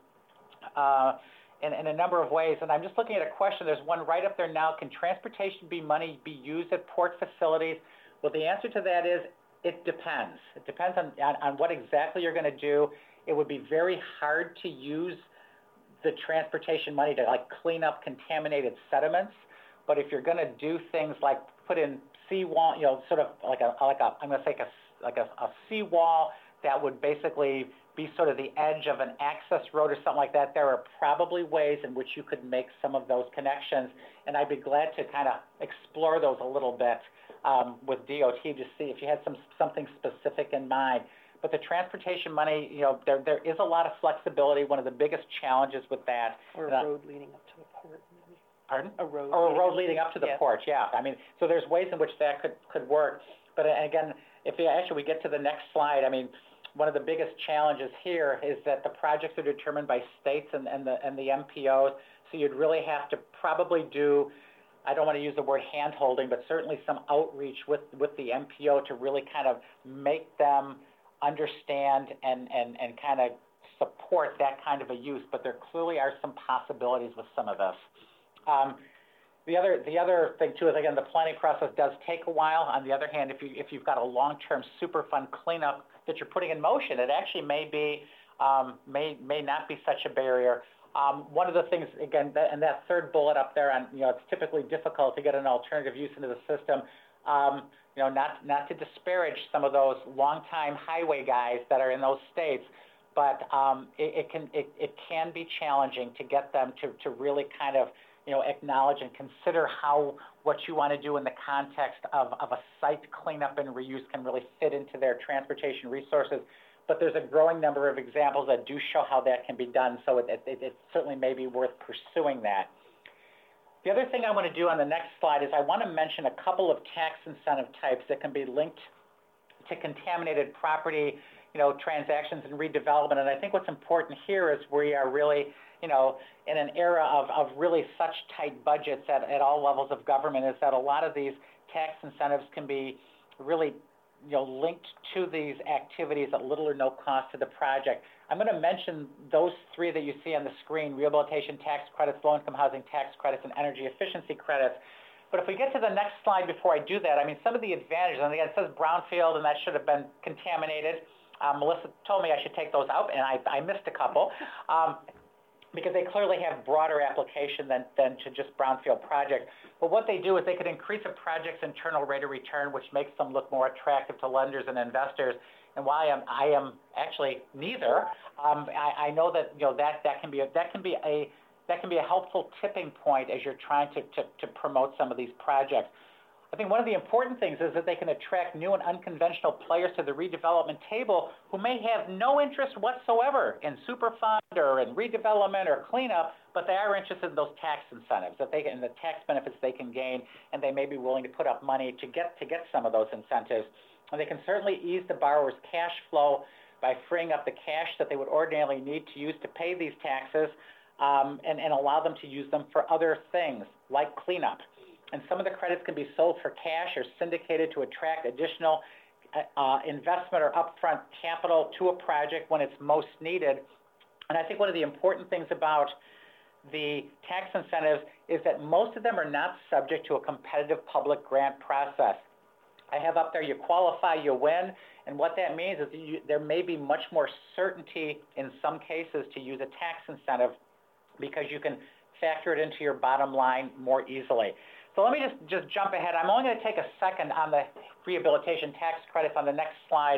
uh, in, in a number of ways. And I'm just looking at a question. There's one right up there now. Can transportation be money be used at port facilities? Well, the answer to that is it depends. It depends on, on, on what exactly you're going to do. It would be very hard to use the transportation money to like clean up contaminated sediments. But if you're going to do things like put in seawall, you know, sort of like a like a I'm going to say a, like a, a seawall that would basically be sort of the edge of an access road or something like that, there are probably ways in which you could make some of those connections. And I'd be glad to kind of explore those a little bit um, with D O T to see if you had some something specific in mind. But the transportation money, you know, there there is a lot of flexibility. One of the biggest challenges with that. Or a uh, road leading up to the port, maybe. Pardon? A road. Or a road leading up to the yes. port, yeah. I mean, so there's ways in which that could, could work. But again, if you, actually we get to the next slide, I mean, one of the biggest challenges here is that the projects are determined by states and, and the and the M P Os. So you'd really have to probably do, I don't want to use the word hand-holding, but certainly some outreach with, with the M P O to really kind of make them understand and, and, and kind of support that kind of a use. But there clearly are some possibilities with some of this. Um, The other, the other thing too is, again, the planning process does take a while. On the other hand, if you, if you've got a long-term Superfund cleanup that you're putting in motion, it actually may be, um, may, may not be such a barrier. Um, one of the things, again, that, and that third bullet up there on, you know, it's typically difficult to get an alternative use into the system. Um, you know, not, not to disparage some of those longtime highway guys that are in those states, but um, it, it can, it, it can be challenging to get them to, to really kind of, you know, acknowledge and consider how what you want to do in the context of, of a site cleanup and reuse can really fit into their transportation resources. But there's a growing number of examples that do show how that can be done, so it, it, it certainly may be worth pursuing that. The other thing I want to do on the next slide is I want to mention a couple of tax incentive types that can be linked to contaminated property, you know, transactions and redevelopment. And I think what's important here is we are really, you know, in an era of, of really such tight budgets at, at all levels of government, is that a lot of these tax incentives can be really, you know, linked to these activities at little or no cost to the project. I'm going to mention those three that you see on the screen: rehabilitation tax credits, low-income housing tax credits, and energy efficiency credits. But if we get to the next slide before I do that, I mean, some of the advantages, and again, it says brownfield, and that should have been contaminated. Um, Melissa told me I should take those out, and I, I missed a couple. Um, because they clearly have broader application than, than to just brownfield projects. But what they do is they could increase a project's internal rate of return, which makes them look more attractive to lenders and investors. and while I am, I am actually neither, um, I, I know that, you know, that, that can be a, that can be a, that can be a helpful tipping point as you're trying to, to, to promote some of these projects. I think one of the important things is that they can attract new and unconventional players to the redevelopment table who may have no interest whatsoever in Superfund or in redevelopment or cleanup, but they are interested in those tax incentives, that they can, the tax benefits they can gain, and they may be willing to put up money to get to get some of those incentives. And they can certainly ease the borrower's cash flow by freeing up the cash that they would ordinarily need to use to pay these taxes, um, and, and allow them to use them for other things like cleanup. And some of the credits can be sold for cash or syndicated to attract additional uh, investment or upfront capital to a project when it's most needed. And I think one of the important things about the tax incentives is that most of them are not subject to a competitive public grant process. I have up there, you qualify, you win, and what that means is that you, there may be much more certainty in some cases to use a tax incentive because you can factor it into your bottom line more easily. So let me just, just jump ahead. I'm only going to take a second on the rehabilitation tax credits on the next slide.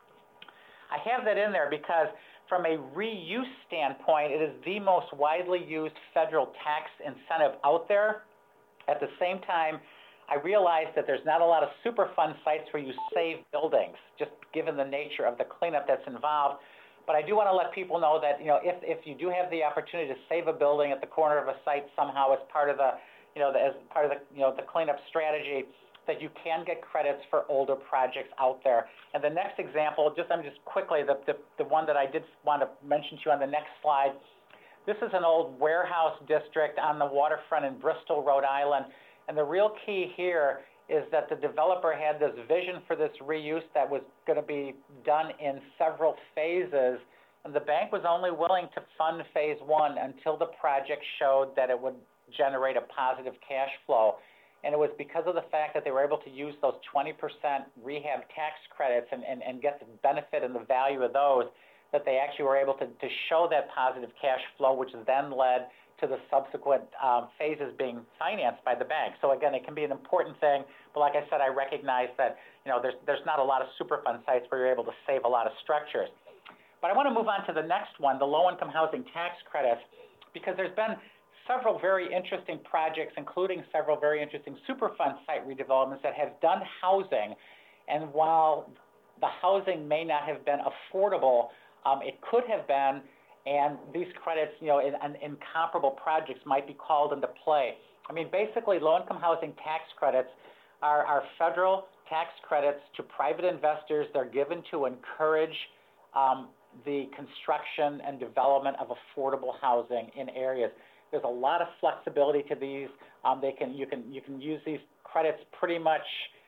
I have that in there because from a reuse standpoint, it is the most widely used federal tax incentive out there. At the same time, I realize that there's not a lot of Superfund sites where you save buildings, just given the nature of the cleanup that's involved. But I do want to let people know that, you know, if, if you do have the opportunity to save a building at the corner of a site somehow as part of the you know, the, as part of the, you know, the cleanup strategy, that you can get credits for older projects out there. And the next example, just I'm just quickly, the, the, the one that I did want to mention to you on the next slide, this is an old warehouse district on the waterfront in Bristol, Rhode Island. And the real key here is that the developer had this vision for this reuse that was going to be done in several phases. And the bank was only willing to fund phase one until the project showed that it would generate a positive cash flow. And it was because of the fact that they were able to use those twenty percent rehab tax credits and, and, and get the benefit and the value of those that they actually were able to, to show that positive cash flow, which then led to the subsequent um, phases being financed by the bank. So again, it can be an important thing, but like I said, I recognize that, you know, there's, there's not a lot of Superfund sites where you're able to save a lot of structures. But I want to move on to the next one, the low-income housing tax credits, because there's been several very interesting projects, including several very interesting Superfund site redevelopments that have done housing. And while the housing may not have been affordable, um, it could have been, and these credits, you know, in, in comparable projects might be called into play. I mean, basically, low-income housing tax credits are, are federal tax credits to private investors. They're given to encourage um, the construction and development of affordable housing in areas. There's a lot of flexibility to these. Um, they can, you can, you can use these credits pretty much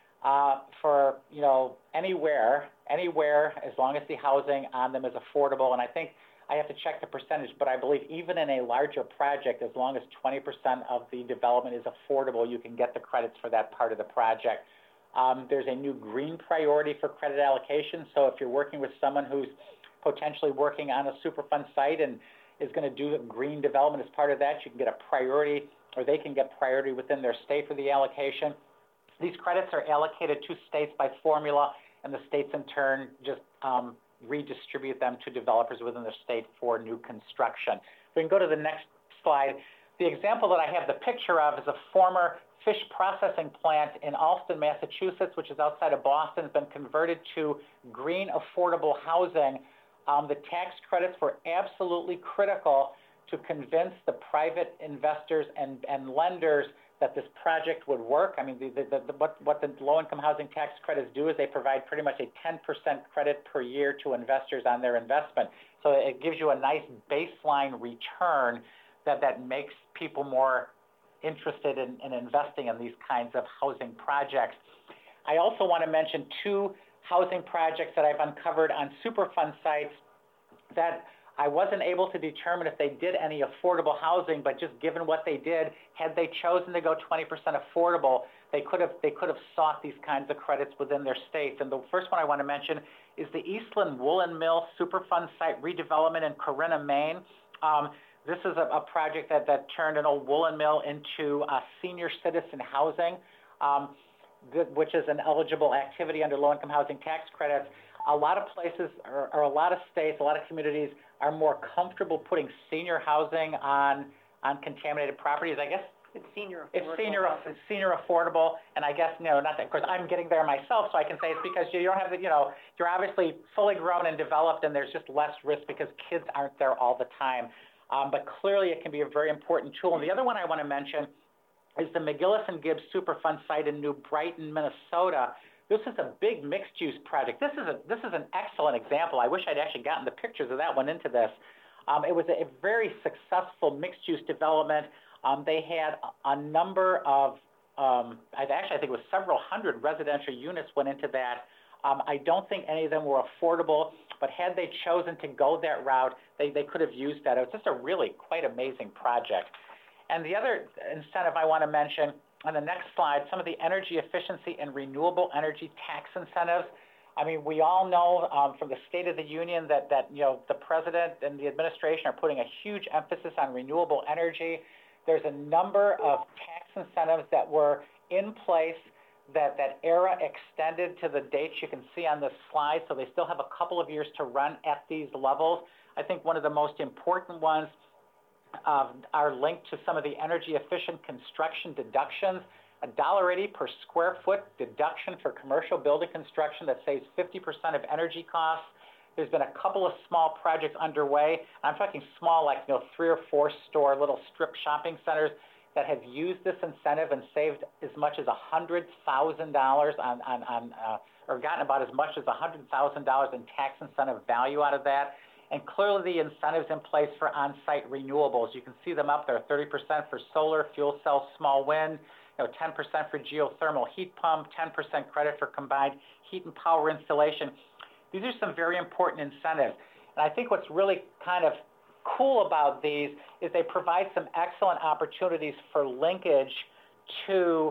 uh, for, you know, anywhere, anywhere, as long as the housing on them is affordable. And I think I have to check the percentage, but I believe even in a larger project, as long as twenty percent of the development is affordable, you can get the credits for that part of the project. Um, there's a new green priority for credit allocation. So if you're working with someone who's potentially working on a Superfund site and is going to do green development as part of that, you can get a priority, or they can get priority within their state for the allocation. These credits are allocated to states by formula, and the states in turn just um, redistribute them to developers within their state for new construction. We can go to the next slide. The example that I have the picture of is a former fish processing plant in Allston, Massachusetts, which is outside of Boston. Has been converted to green affordable housing. Um, the tax credits were absolutely critical to convince the private investors and, and lenders that this project would work. I mean, the, the, the, what, what the low-income housing tax credits do is they provide pretty much a ten percent credit per year to investors on their investment. So it gives you a nice baseline return that, that makes people more interested in, in investing in these kinds of housing projects. I also want to mention two housing projects that I've uncovered on Superfund sites that I wasn't able to determine if they did any affordable housing, but just given what they did, had they chosen to go twenty percent affordable, they could have they could have sought these kinds of credits within their states. And the first one I want to mention is the Eastland Woolen Mill Superfund site redevelopment in Corinna, Maine. Um, this is a, a project that, that turned an old woolen mill into uh, senior citizen housing, um, th- which is an eligible activity under low-income housing tax credits. a lot of places or, or a lot of states, a lot of communities are more comfortable putting senior housing on on contaminated properties. I guess It's senior it's affordable senior housing. it's senior affordable, and I guess, you know, not that, of course, I'm getting there myself, so I can say it's because you don't have the, you know, you're obviously fully grown and developed, and there's just less risk because kids aren't there all the time. Um, but clearly, it can be a very important tool. And the other one I want to mention is the McGillis and Gibbs Superfund site in New Brighton, Minnesota. This is a big mixed-use project. This is a this is an excellent example. I wish I'd actually gotten the pictures of that one into this. Um, it was a, a very successful mixed-use development. Um, they had a, a number of, um, I've actually, I think it was several hundred residential units went into that. Um, I don't think any of them were affordable, but had they chosen to go that route, they, they could have used that. It was just a really quite amazing project. And the other incentive I want to mention on the next slide, some of the energy efficiency and renewable energy tax incentives. I mean, we all know um, from the State of the Union that, that, you know, the president and the administration are putting a huge emphasis on renewable energy. There's a number of tax incentives that were in place that that ERA extended to the dates you can see on this slide, so they still have a couple of years to run at these levels. I think one of the most important ones uh, are linked to some of the energy efficient construction deductions. A dollar eighty per square foot deduction for commercial building construction that saves fifty percent of energy costs. There's been a couple of small projects underway. I'm talking small, like, you know, three or four store little strip shopping centers that have used this incentive and saved as much as one hundred thousand dollars on, on, on uh, or gotten about as much as one hundred thousand dollars in tax incentive value out of that. And clearly the incentives in place for on-site renewables. You can see them up there, thirty percent for solar, fuel cells, small wind, you know, ten percent for geothermal heat pump, ten percent credit for combined heat and power installation. These are some very important incentives. And I think what's really kind of cool about these is they provide some excellent opportunities for linkage to,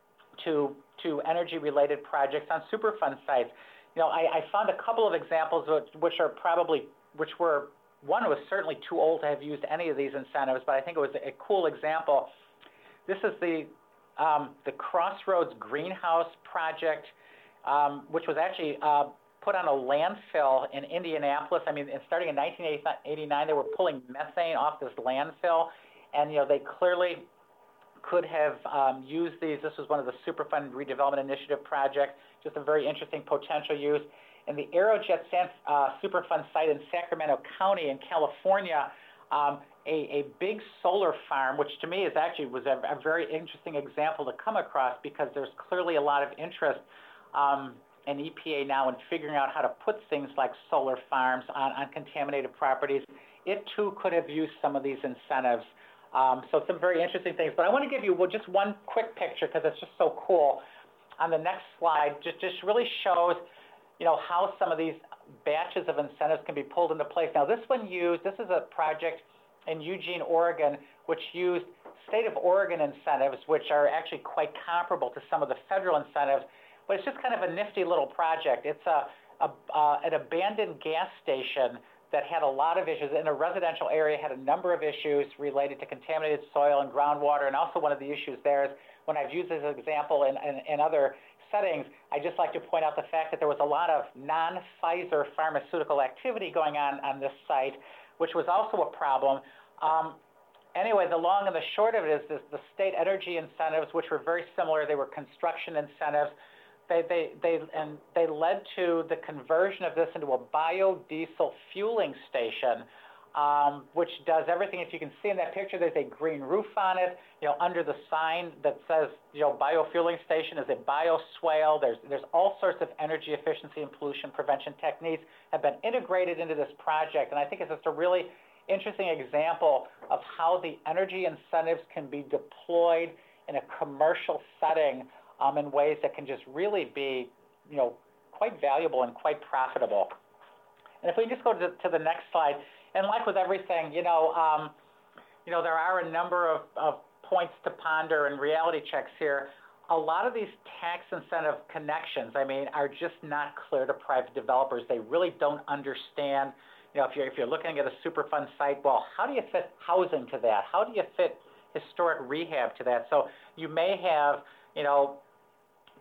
to, to energy-related projects on Superfund sites. You know, I, I found a couple of examples which, which are probably, which were, one was certainly too old to have used any of these incentives, but I think it was a cool example. This is the, um, the Crossroads Greenhouse project, um, which was actually uh, put on a landfill in Indianapolis. I mean, starting in nineteen eighty-nine, they were pulling methane off this landfill, and, you know, they clearly could have um, used these. This was one of the Superfund Redevelopment Initiative projects, just a very interesting potential use. And the Aerojet San, uh, Superfund site in Sacramento County in California, um, a, a big solar farm, which to me is actually was a, a very interesting example to come across because there's clearly a lot of interest um, and E P A now in figuring out how to put things like solar farms on, on contaminated properties. It too could have used some of these incentives. Um, so some very interesting things. But I want to give you well, just one quick picture because it's just so cool. On the next slide, just, just really shows, you know, how some of these batches of incentives can be pulled into place. Now this one used, this is a project in Eugene, Oregon, which used state of Oregon incentives, which are actually quite comparable to some of the federal incentives. But it's just kind of a nifty little project. It's a, a uh, an abandoned gas station that had a lot of issues in a residential area, had a number of issues related to contaminated soil and groundwater. And also one of the issues there is when I've used this as an example in, in, in other settings, I just like to point out the fact that there was a lot of non-Pfizer pharmaceutical activity going on on this site, which was also a problem. Um, anyway, the long and the short of it is this, the state energy incentives, which were very similar. They were construction incentives. They, they, they, and they led to the conversion of this into a biodiesel fueling station, um, which does everything. If you can see in that picture, there's a green roof on it. You know, under the sign that says, you know, biofueling station is a bioswale. There's, there's all sorts of energy efficiency and pollution prevention techniques have been integrated into this project. And I think it's just a really interesting example of how the energy incentives can be deployed in a commercial setting Um, in ways that can just really be, you know, quite valuable and quite profitable. And if we just go to, to the next slide, and like with everything, you know, um, you know, there are a number of, of points to ponder and reality checks here. A lot of these tax incentive connections, I mean, are just not clear to private developers. They really don't understand, you know, if you're, if you're looking at a Superfund site, well, how do you fit housing to that? How do you fit historic rehab to that? So you may have, you know,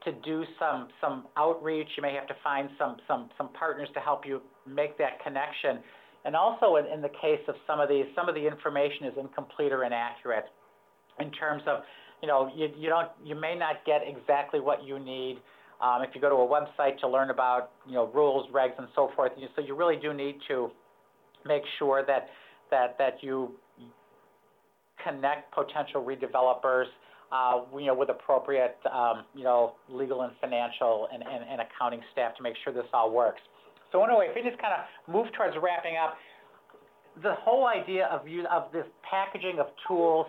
to do some some outreach. You may have to find some some some partners to help you make that connection. And also in, in the case of some of these, some of the information is incomplete or inaccurate in terms of, you know, you, you don't, you may not get exactly what you need. Um, if you go to a website to learn about, you know, rules, regs, and so forth, you, so you really do need to make sure that that that you connect potential redevelopers, uh, you know, with appropriate, um, you know, legal and financial and, and, and accounting staff to make sure this all works. So anyway, if we just kind of move towards wrapping up, the whole idea of use, of this packaging of tools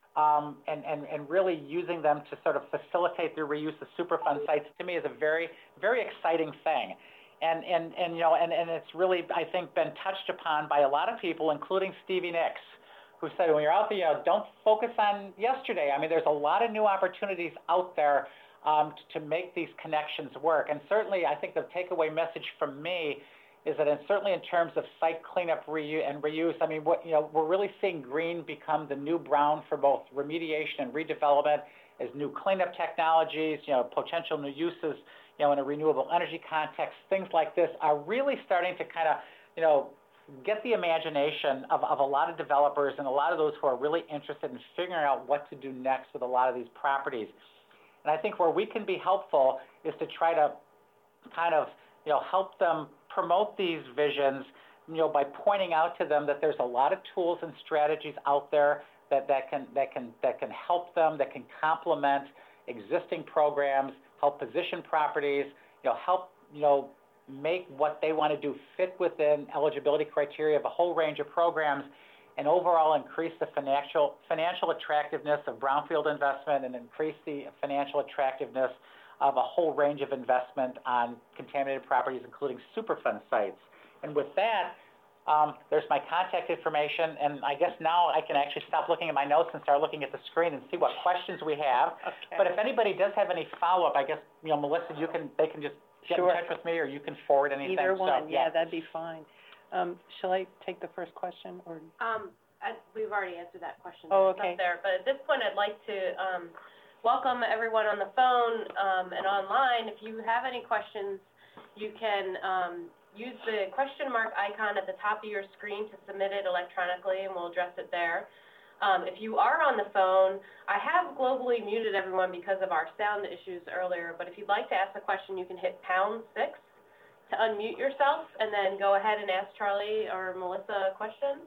um, and, and, and really using them to sort of facilitate the reuse of Superfund sites, to me, is a very, very exciting thing. And, and, and you know, and, and it's really, I think, been touched upon by a lot of people, including Stevie Nicks, who said, when you're out there, you know, don't focus on yesterday. I mean, there's a lot of new opportunities out there um, to make these connections work. And certainly, I think the takeaway message from me is that in, certainly in terms of site cleanup reu- and reuse, I mean, what, you know, we're really seeing green become the new brown for both remediation and redevelopment as new cleanup technologies, you know, potential new uses, you know, in a renewable energy context. Things like this are really starting to kind of, you know, get the imagination of, of a lot of developers and a lot of those who are really interested in figuring out what to do next with a lot of these properties. And I think where we can be helpful is to try to kind of, you know, help them promote these visions, you know, by pointing out to them that there's a lot of tools and strategies out there that, that can that can that can help them, that can complement existing programs, help position properties, you know, help, you know, make what they want to do fit within eligibility criteria of a whole range of programs, and overall increase the financial financial attractiveness of brownfield investment and increase the financial attractiveness of a whole range of investment on contaminated properties, including Superfund sites. And with that, um, there's my contact information, and I guess now I can actually stop looking at my notes and start looking at the screen and see what questions we have. Okay. But if anybody does have any follow-up, I guess, you know, Melissa, you can, they can just get Sure. in touch with me, or you can forward anything. Either one, So, yeah, that'd be fine. Um, shall I take the first question, or? Um, I, we've already answered that question. Oh, It's up okay. there, but at this point, I'd like to, um, welcome everyone on the phone, um, and online. If you have any questions, you can, um, use the question mark icon at the top of your screen to submit it electronically, and we'll address it there. Um, if you are on the phone, I have globally muted everyone because of our sound issues earlier, but if you'd like to ask a question, you can hit pound six to unmute yourself, and then go ahead and ask Charlie or Melissa a question.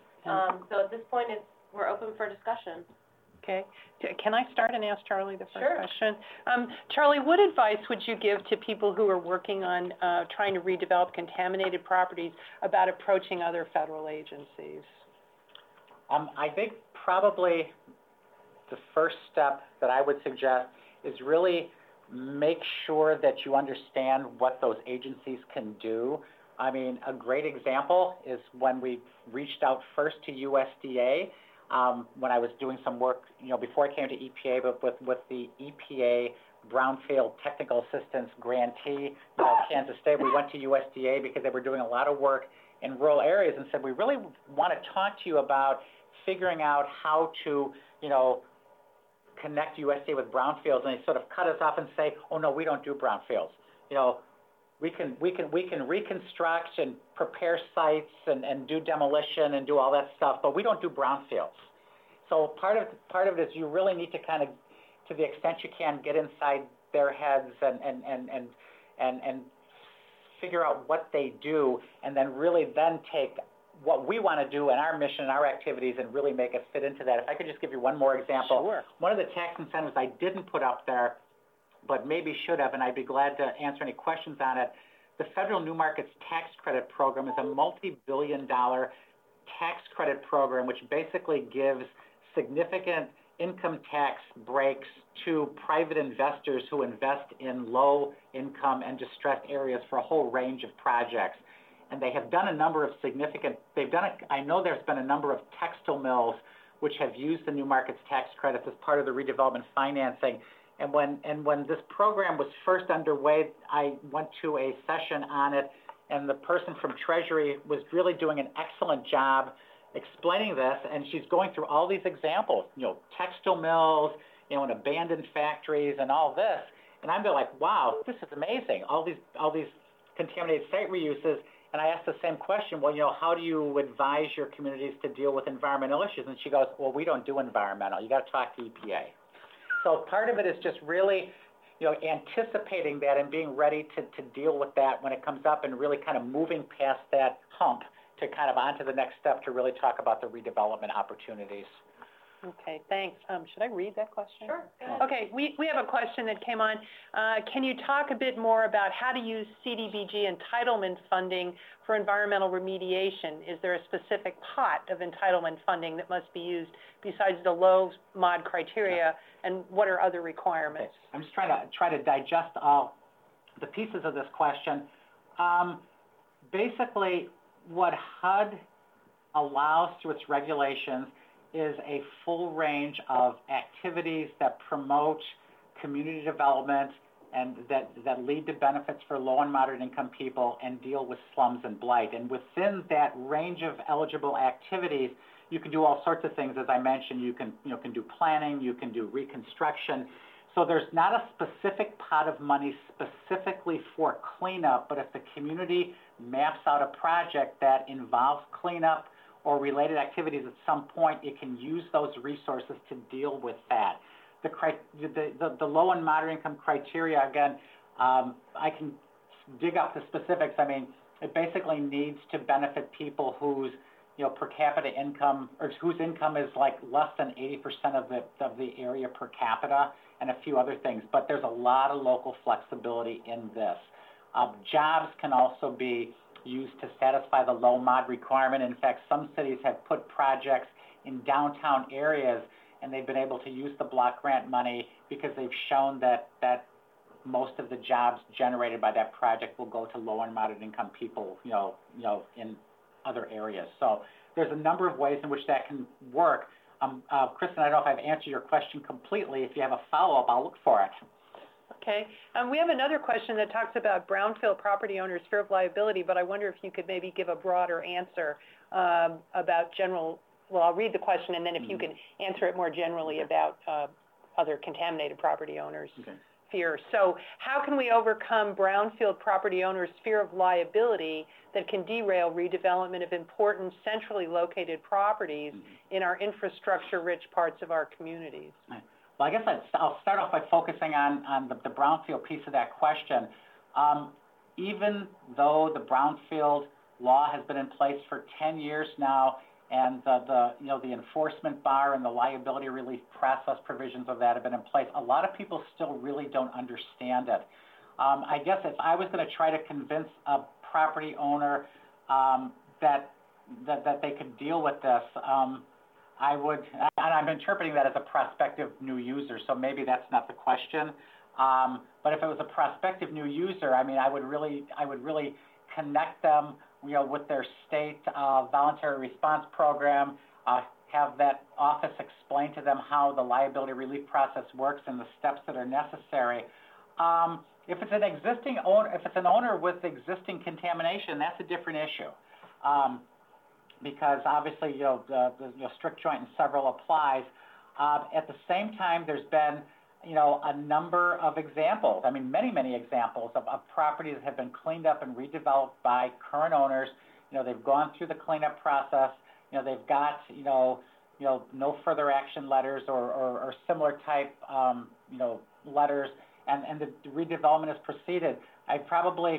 Um, so at this point, it's, we're open for discussion. Okay. D- Can I start and ask Charlie the first Sure. question? Um, Charlie, what advice would you give to people who are working on uh, trying to redevelop contaminated properties about approaching other federal agencies? Um, I think probably the first step that I would suggest is really make sure that you understand what those agencies can do. I mean, a great example is when we reached out first to U S D A, um, when I was doing some work, you know, before I came to E P A, but with, with the E P A Brownfield Technical Assistance Grantee, you know, Kansas State, we went to U S D A because they were doing a lot of work in rural areas and said, we really want to talk to you about figuring out how to, you know, connect U S D A with brownfields, and they sort of cut us off and say, oh no, we don't do brownfields. You know, we can we can we can reconstruct and prepare sites and, and do demolition and do all that stuff, but we don't do brownfields. So part of part of it is you really need to kind of, to the extent you can, get inside their heads and and and and and, and figure out what they do, and then really then take what we want to do in our mission and our activities and really make it fit into that. If I could just give you one more example. Sure. One of the tax incentives I didn't put up there, but maybe should have, and I'd be glad to answer any questions on it, the Federal New Markets Tax Credit Program is a multi-billion dollar tax credit program which basically gives significant income tax breaks to private investors who invest in low income and distressed areas for a whole range of projects. And they have done a number of significant, they've done, a, I know there's been a number of textile mills which have used the New Markets tax credits as part of the redevelopment financing. And when, and when this program was first underway, I went to a session on it, and the person from Treasury was really doing an excellent job explaining this, and she's going through all these examples, you know, textile mills, you know, and abandoned factories and all this. And I'm there like, wow, this is amazing. All these, all these contaminated site reuses. And I asked the same question, well, you know, how do you advise your communities to deal with environmental issues? And she goes, well, we don't do environmental. You got to talk to E P A. So part of it is just really, you know, anticipating that and being ready to, to deal with that when it comes up and really kind of moving past that hump to kind of onto the next step to really talk about the redevelopment opportunities. Okay, thanks. Um, should I read that question? Sure. Okay, we, we have a question that came on. Uh, can you talk a bit more about how to use C D B G entitlement funding for environmental remediation? Is there a specific pot of entitlement funding that must be used besides the low mod criteria, and what are other requirements? Okay. I'm just trying to try to digest all the pieces of this question. Um, basically, what H U D allows through its regulations is a full range of activities that promote community development and that, that lead to benefits for low and moderate income people and deal with slums and blight. And within that range of eligible activities, you can do all sorts of things. As I mentioned, you can, you know, can do planning, you can do reconstruction. So there's not a specific pot of money specifically for cleanup, but if the community maps out a project that involves cleanup or related activities at some point, it can use those resources to deal with that. The, the, the, the low and moderate income criteria, again, um, I can dig up the specifics. I mean, it basically needs to benefit people whose, you know, per capita income, or whose income is like less than eighty percent of the, of the area per capita, and a few other things. But there's a lot of local flexibility in this. Um, jobs can also be used to satisfy the low mod requirement. In fact, some cities have put projects in downtown areas, and they've been able to use the block grant money because they've shown that, that most of the jobs generated by that project will go to low and moderate income people, you know, you know, in other areas. So there's a number of ways in which that can work. Um, uh, Kristen, I don't know if I've answered your question completely. If you have a follow-up, I'll look for it. Okay. Um, we have another question that talks about brownfield property owners' fear of liability, but I wonder if you could maybe give a broader answer um, about general, well, I'll read the question, and then if mm-hmm. you can answer it more generally okay. about uh, other contaminated property owners' okay. fear. So how can we overcome brownfield property owners' fear of liability that can derail redevelopment of important centrally located properties mm-hmm. in our infrastructure-rich parts of our communities? Right. Well, I guess I'd, I'll start off by focusing on, on the, the brownfield piece of that question. Um, even though the brownfield law has been in place for ten years now, and the, the you know the enforcement bar and the liability relief process provisions of that have been in place, a lot of people still really don't understand it. Um, I guess if I was going to try to convince a property owner um, that, that that they could deal with this, um, I would, and I'm interpreting that as a prospective new user, so maybe that's not the question. Um, but if it was a prospective new user, I mean, I would really, I would really connect them, you know, with their state uh, voluntary response program, uh, have that office explain to them how the liability relief process works and the steps that are necessary. Um, if it's an existing owner, if it's an owner with existing contamination, that's a different issue. Um, because obviously, you know, the, the you know, strict joint and several applies. Uh, at the same time, there's been, you know, a number of examples, I mean, many, many examples of, of properties that have been cleaned up and redeveloped by current owners. You know, they've gone through the cleanup process. You know, they've got, you know, you know, no further action letters or, or, or similar type, um, you know, letters, and, and the redevelopment has proceeded. I probably,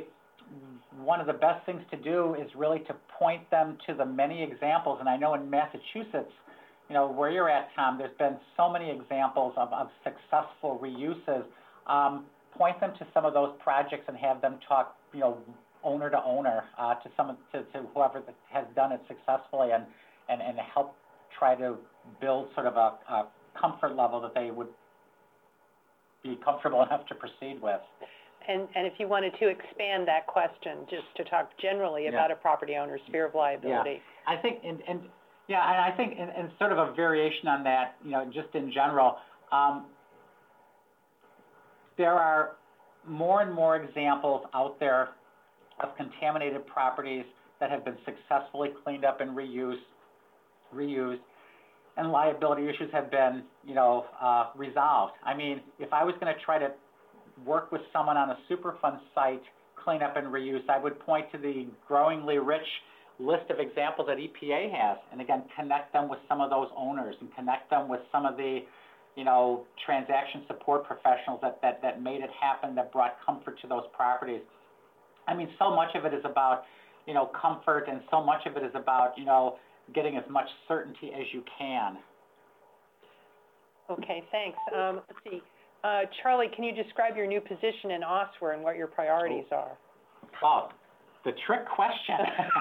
one of the best things to do is really to point them to the many examples, and I know in Massachusetts, you know, where you're at, Tom, there's been so many examples of, of successful reuses. Um, point them to some of those projects and have them talk, you know, owner to owner, uh, to some to, to whoever has done it successfully, and, and, and help try to build sort of a, a comfort level that they would be comfortable enough to proceed with. And, and if you wanted to expand that question, just to talk generally about yeah. a property owner's fear of liability. Yeah, I think, and, and yeah, and I think, in, in sort of a variation on that, you know, just in general, um, there are more and more examples out there of contaminated properties that have been successfully cleaned up and reused, reused, and liability issues have been, you know, uh, resolved. I mean, if I was going to try to work with someone on a Superfund site cleanup and reuse, I would point to the growingly rich list of examples that E P A has, and again, connect them with some of those owners and connect them with some of the, you know, transaction support professionals that, that, that made it happen, that brought comfort to those properties. I mean, so much of it is about, you know, comfort, and so much of it is about, you know, getting as much certainty as you can. Okay, thanks. Um, let's see. Uh, Charlie, can you describe your new position in OSWR and what your priorities are? Oh, the trick question.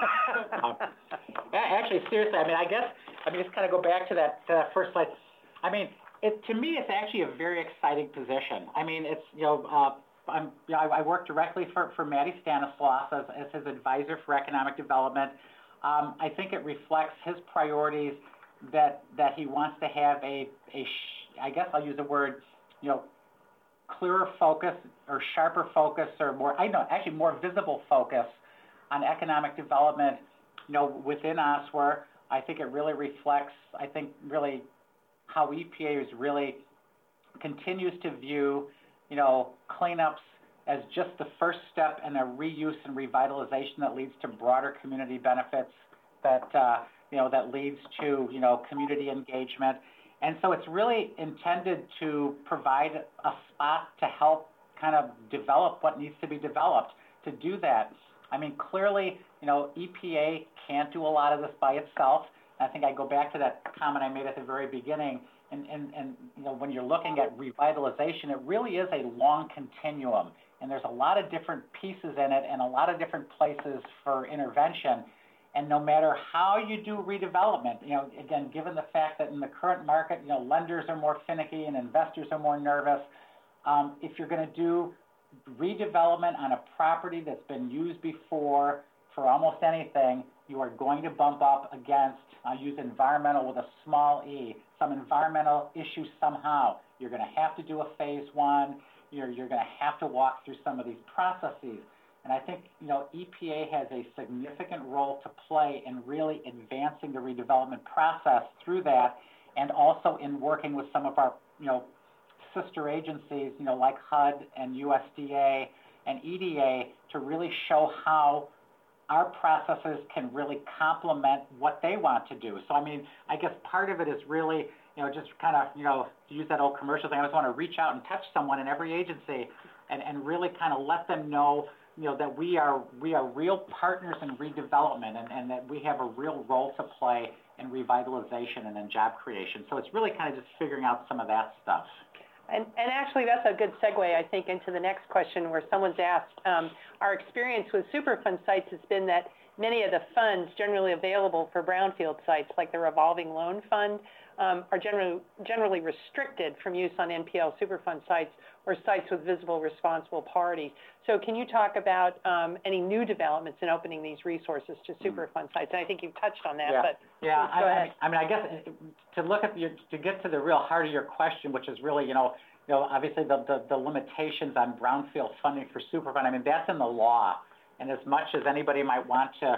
um, actually, seriously, I mean, I guess, I mean, just kind of go back to that, to that first slide. I mean, it, to me, it's actually a very exciting position. I mean, it's, you know, uh, I'm, you know, I, I work directly for, for Matty Stanislaus as, as his advisor for economic development. Um, I think it reflects his priorities that, that he wants to have a, a sh I guess I'll use the word, you know, clearer focus or sharper focus or more, I know, actually more visible focus on economic development, you know, within OSWR. I think it really reflects, I think, really how E P A is really continues to view, you know, cleanups as just the first step in a reuse and revitalization that leads to broader community benefits, that, uh, you know, that leads to, you know, community engagement. And so it's really intended to provide a spot to help kind of develop what needs to be developed. To do that, I mean, clearly, you know, E P A can't do a lot of this by itself. I think I go back to that comment I made at the very beginning. And, and, and you know, when you're looking at revitalization, it really is a long continuum. And there's a lot of different pieces in it and a lot of different places for intervention. And no matter how you do redevelopment, you know, again, given the fact that in the current market, you know, lenders are more finicky and investors are more nervous, um, if you're going to do redevelopment on a property that's been used before for almost anything, you are going to bump up against, I use environmental with a small e, some environmental issue somehow. You're going to have to do a phase one. You're, you're going to have to walk through some of these processes. And I think, you know, E P A has a significant role to play in really advancing the redevelopment process through that, and also in working with some of our, you know, sister agencies, you know, like H U D and U S D A and E D A to really show how our processes can really complement what they want to do. So, I mean, I guess part of it is really, you know, just kind of, you know, to use that old commercial thing, I just want to reach out and touch someone in every agency and, and really kind of let them know, you know, that we are we are real partners in redevelopment, and, and that we have a real role to play in revitalization and in job creation. So it's really kind of just figuring out some of that stuff. And, and actually, that's a good segue, I think, into the next question where someone's asked, um, our experience with Superfund sites has been that many of the funds generally available for brownfield sites, like the revolving loan fund, um, are generally, generally restricted from use on N P L Superfund sites or sites with visible responsible parties. So can you talk about um, any new developments in opening these resources to Superfund sites? And I think you've touched on that, yeah. but yeah, go I, ahead. I mean, I guess to look at your, to get to the real heart of your question, which is really, you know, you know, obviously the, the, the limitations on brownfield funding for Superfund, I mean, that's in the law. And as much as anybody might want to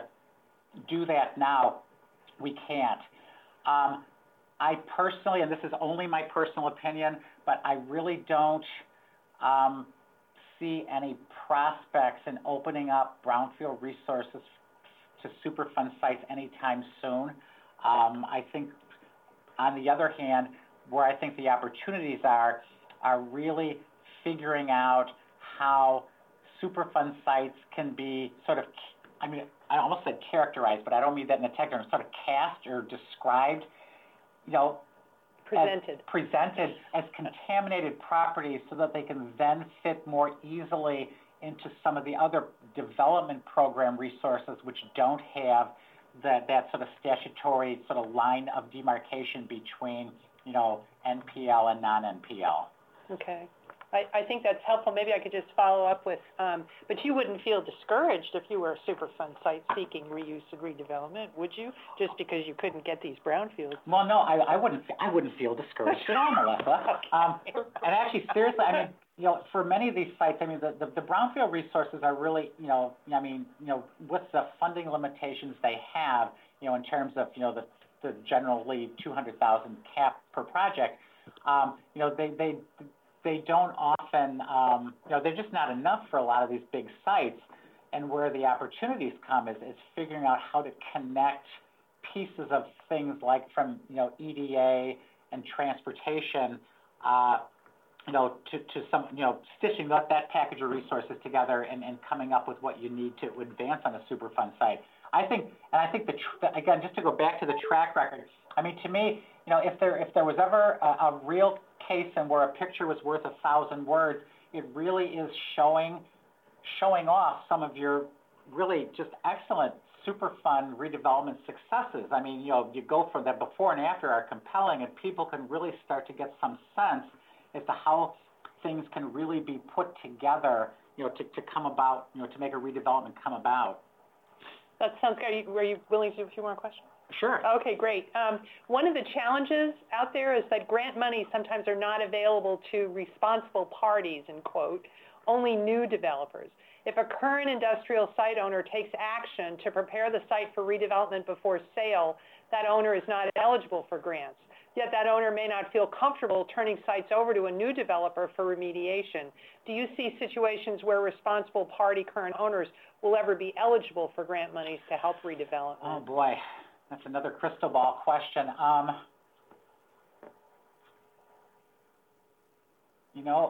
do that now, we can't. Um, I personally, and this is only my personal opinion, but I really don't um, see any prospects in opening up brownfield resources to Superfund sites anytime soon. Um, I think, on the other hand, where I think the opportunities are, are really figuring out how Superfund sites can be sort of, I mean, I almost said characterized, but I don't mean that in a technical term, sort of cast or described, you know, Presented. As presented as contaminated properties so that they can then fit more easily into some of the other development program resources which don't have that, that sort of statutory sort of line of demarcation between, you know, N P L and non-N P L. Okay. I, I think that's helpful. Maybe I could just follow up with, um, but you wouldn't feel discouraged if you were a Superfund site seeking reuse and redevelopment, would you? Just because you couldn't get these brownfields? Well, no, I, I wouldn't. I wouldn't feel discouraged at all, Melissa. Um, and actually, seriously, I mean, you know, for many of these sites, I mean, the, the, the brownfield resources are really, you know, I mean, you know, with the funding limitations they have, you know, in terms of, you know, the, the generally two hundred thousand cap per project, um, you know, they they they don't often, um, you know, they're just not enough for a lot of these big sites. And where the opportunities come is, is figuring out how to connect pieces of things like from, you know, E D A and transportation, uh, you know, to, to some, you know, stitching that, that package of resources together and, and coming up with what you need to advance on a Superfund site. I think, and I think the, tr again, just to go back to the track record, I mean, to me, you know, if there, if there was ever a, a real case and where a picture was worth a thousand words, it really is showing, showing off some of your really just excellent Superfund redevelopment successes. I mean, you know, you go from the before and after are compelling, and people can really start to get some sense as to how things can really be put together, you know, to, to come about, you know, to make a redevelopment come about. That sounds good. Are you, are you willing to do a few more questions? Sure. Okay, great. Um, one of the challenges out there is that grant money sometimes are not available to responsible parties, in quote, only new developers. If a current industrial site owner takes action to prepare the site for redevelopment before sale, that owner is not eligible for grants. Yet that owner may not feel comfortable turning sites over to a new developer for remediation. Do you see situations where responsible party current owners will ever be eligible for grant monies to help redevelopment? Oh boy, that's another crystal ball question. Um, you know,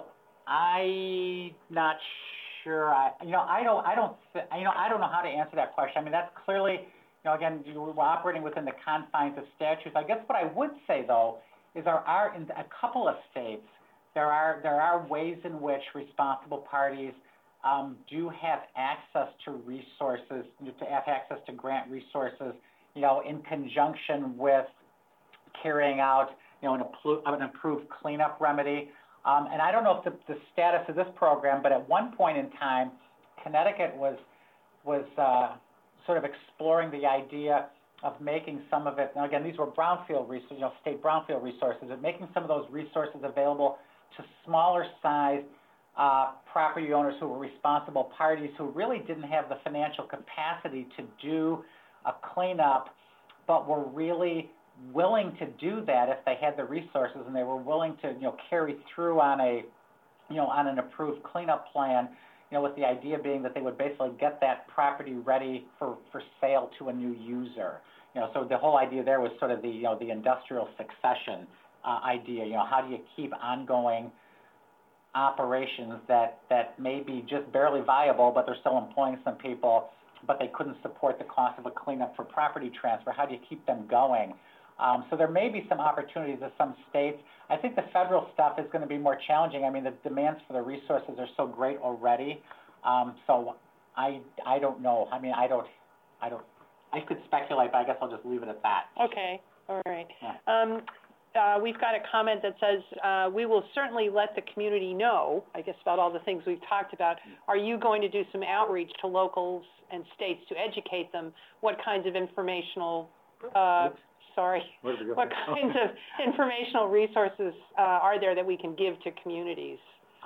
I'm not sure. I, you know, I don't, I don't, you know, I don't know how to answer that question. I mean, that's clearly, you know, again, we're operating within the confines of statutes. I guess what I would say, though, is there are in a couple of states, there are there are ways in which responsible parties um, do have access to resources, to have access to grant resources, you know, in conjunction with carrying out, you know, an, an improved cleanup remedy. Um, and I don't know if the, the status of this program, but at one point in time, Connecticut was was uh, sort of exploring the idea of making some of it, now again, these were brownfield resources, you know, state brownfield resources, of making some of those resources available to smaller size uh, property owners who were responsible parties who really didn't have the financial capacity to do a cleanup, but were really willing to do that if they had the resources, and they were willing to, you know, carry through on a, you know, on an approved cleanup plan, you know, with the idea being that they would basically get that property ready for, for sale to a new user. You know, so the whole idea there was sort of the, you know, the industrial succession uh, idea. You know, how do you keep ongoing operations that, that may be just barely viable, but they're still employing some people, but they couldn't support the cost of a cleanup for property transfer? How do you keep them going? Um, so there may be some opportunities in some states. I think the federal stuff is going to be more challenging. I mean, the demands for the resources are so great already. Um, so I, I don't know. I mean, I don't, I don't, I could speculate, but I guess I'll just leave it at that. Okay, all right. Yeah. Um, uh, we've got a comment that says, uh, we will certainly let the community know, I guess, about all the things we've talked about. Are you going to do some outreach to locals and states to educate them? What kinds of informational, uh, sorry, what kinds of informational resources uh, are there that we can give to communities?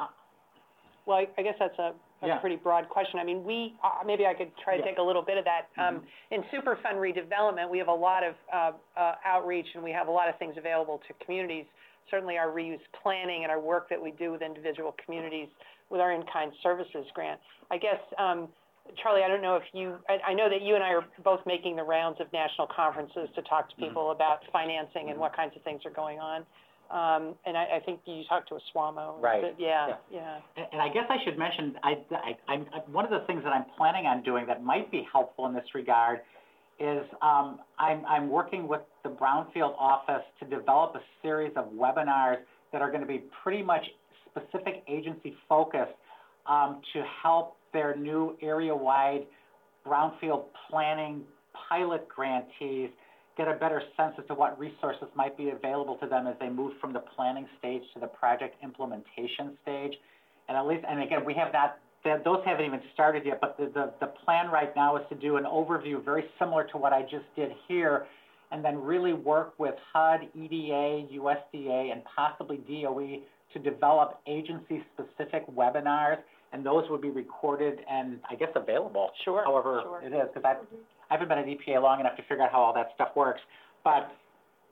Well, I, I guess that's a, a yeah. pretty broad question. I mean, we, uh, maybe I could try to yeah. take a little bit of that. Um, mm-hmm. In Superfund redevelopment, we have a lot of uh, uh, outreach, and we have a lot of things available to communities. Certainly our reuse planning and our work that we do with individual communities with our in-kind services grant. I guess, um, Charlie, I don't know if you, I, I know that you and I are both making the rounds of national conferences to talk to people mm-hmm. about financing and what kinds of things are going on. Um, and I, I think you talked to a SWAMO. Right. But yeah, yeah, yeah. And, and I guess I should mention, I, I, I'm, one of the things that I'm planning on doing that might be helpful in this regard is um, I'm, I'm working with the Brownfield office to develop a series of webinars that are going to be pretty much specific agency focused um, to help their new area-wide brownfield planning pilot grantees get a better sense as to what resources might be available to them as they move from the planning stage to the project implementation stage. And at least, and again, we have not, those haven't even started yet, but the, the, the plan right now is to do an overview very similar to what I just did here, and then really work with H U D, E D A, U S D A, and possibly D O E to develop agency-specific webinars, and those would be recorded and, I guess, available. Sure, however sure. it is, because I, I haven't been at E P A long enough to figure out how all that stuff works. But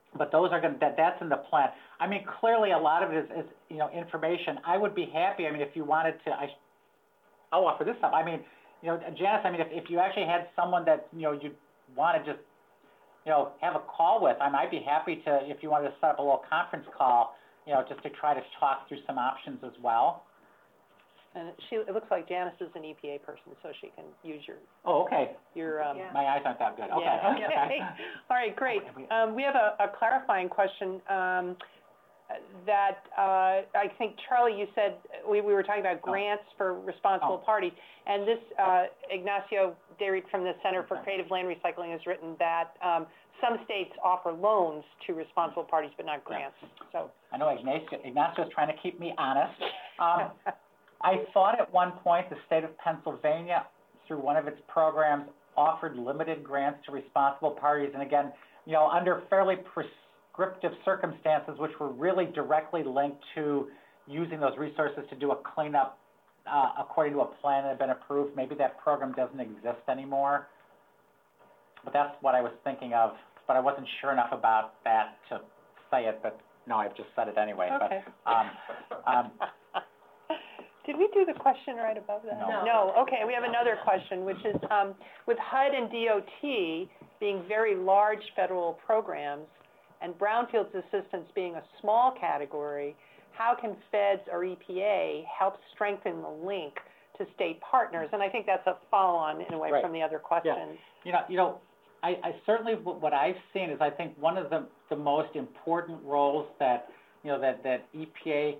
but those are going to, that, that's in the plan. I mean, clearly a lot of it is, is, you know, information. I would be happy, I mean, if you wanted to, I, I'll offer this up. I mean, you know, Janice, I mean, if, if you actually had someone that, you know, you want to just, you know, have a call with, I might be happy to, if you wanted to set up a little conference call, you know, just to try to talk through some options as well. And she, it looks like Janice is an E P A person, so she can use your, Oh, okay. your, um, Yeah. My eyes aren't that good. Okay. yeah, Okay. okay. All right, great. Um, we have a, a clarifying question, um, that, uh, I think, Charlie, you said, we, we were talking about grants for responsible Oh. parties. And this, uh, Ignacio Derrit from the Center for Creative Land Recycling has written that, um, some states offer loans to responsible parties, but not grants, so. I know Ignacio, Ignacio's trying to keep me honest. Um, I thought at one point the state of Pennsylvania, through one of its programs, offered limited grants to responsible parties, and again, you know, under fairly prescriptive circumstances, which were really directly linked to using those resources to do a cleanup uh, according to a plan that had been approved. Maybe that program doesn't exist anymore, but that's what I was thinking of, but I wasn't sure enough about that to say it, but no, I've just said it anyway. Okay. But, um, um, Did we do the question right above that? No. No, okay, we have another question, which is, um, with H U D and D O T being very large federal programs and brownfields assistance being a small category, how can feds or E P A help strengthen the link to state partners? And I think that's a follow-on in a way Right. from the other question. You know, you know, I, I certainly, what I've seen is I think one of the, the most important roles that, you know, that, that E P A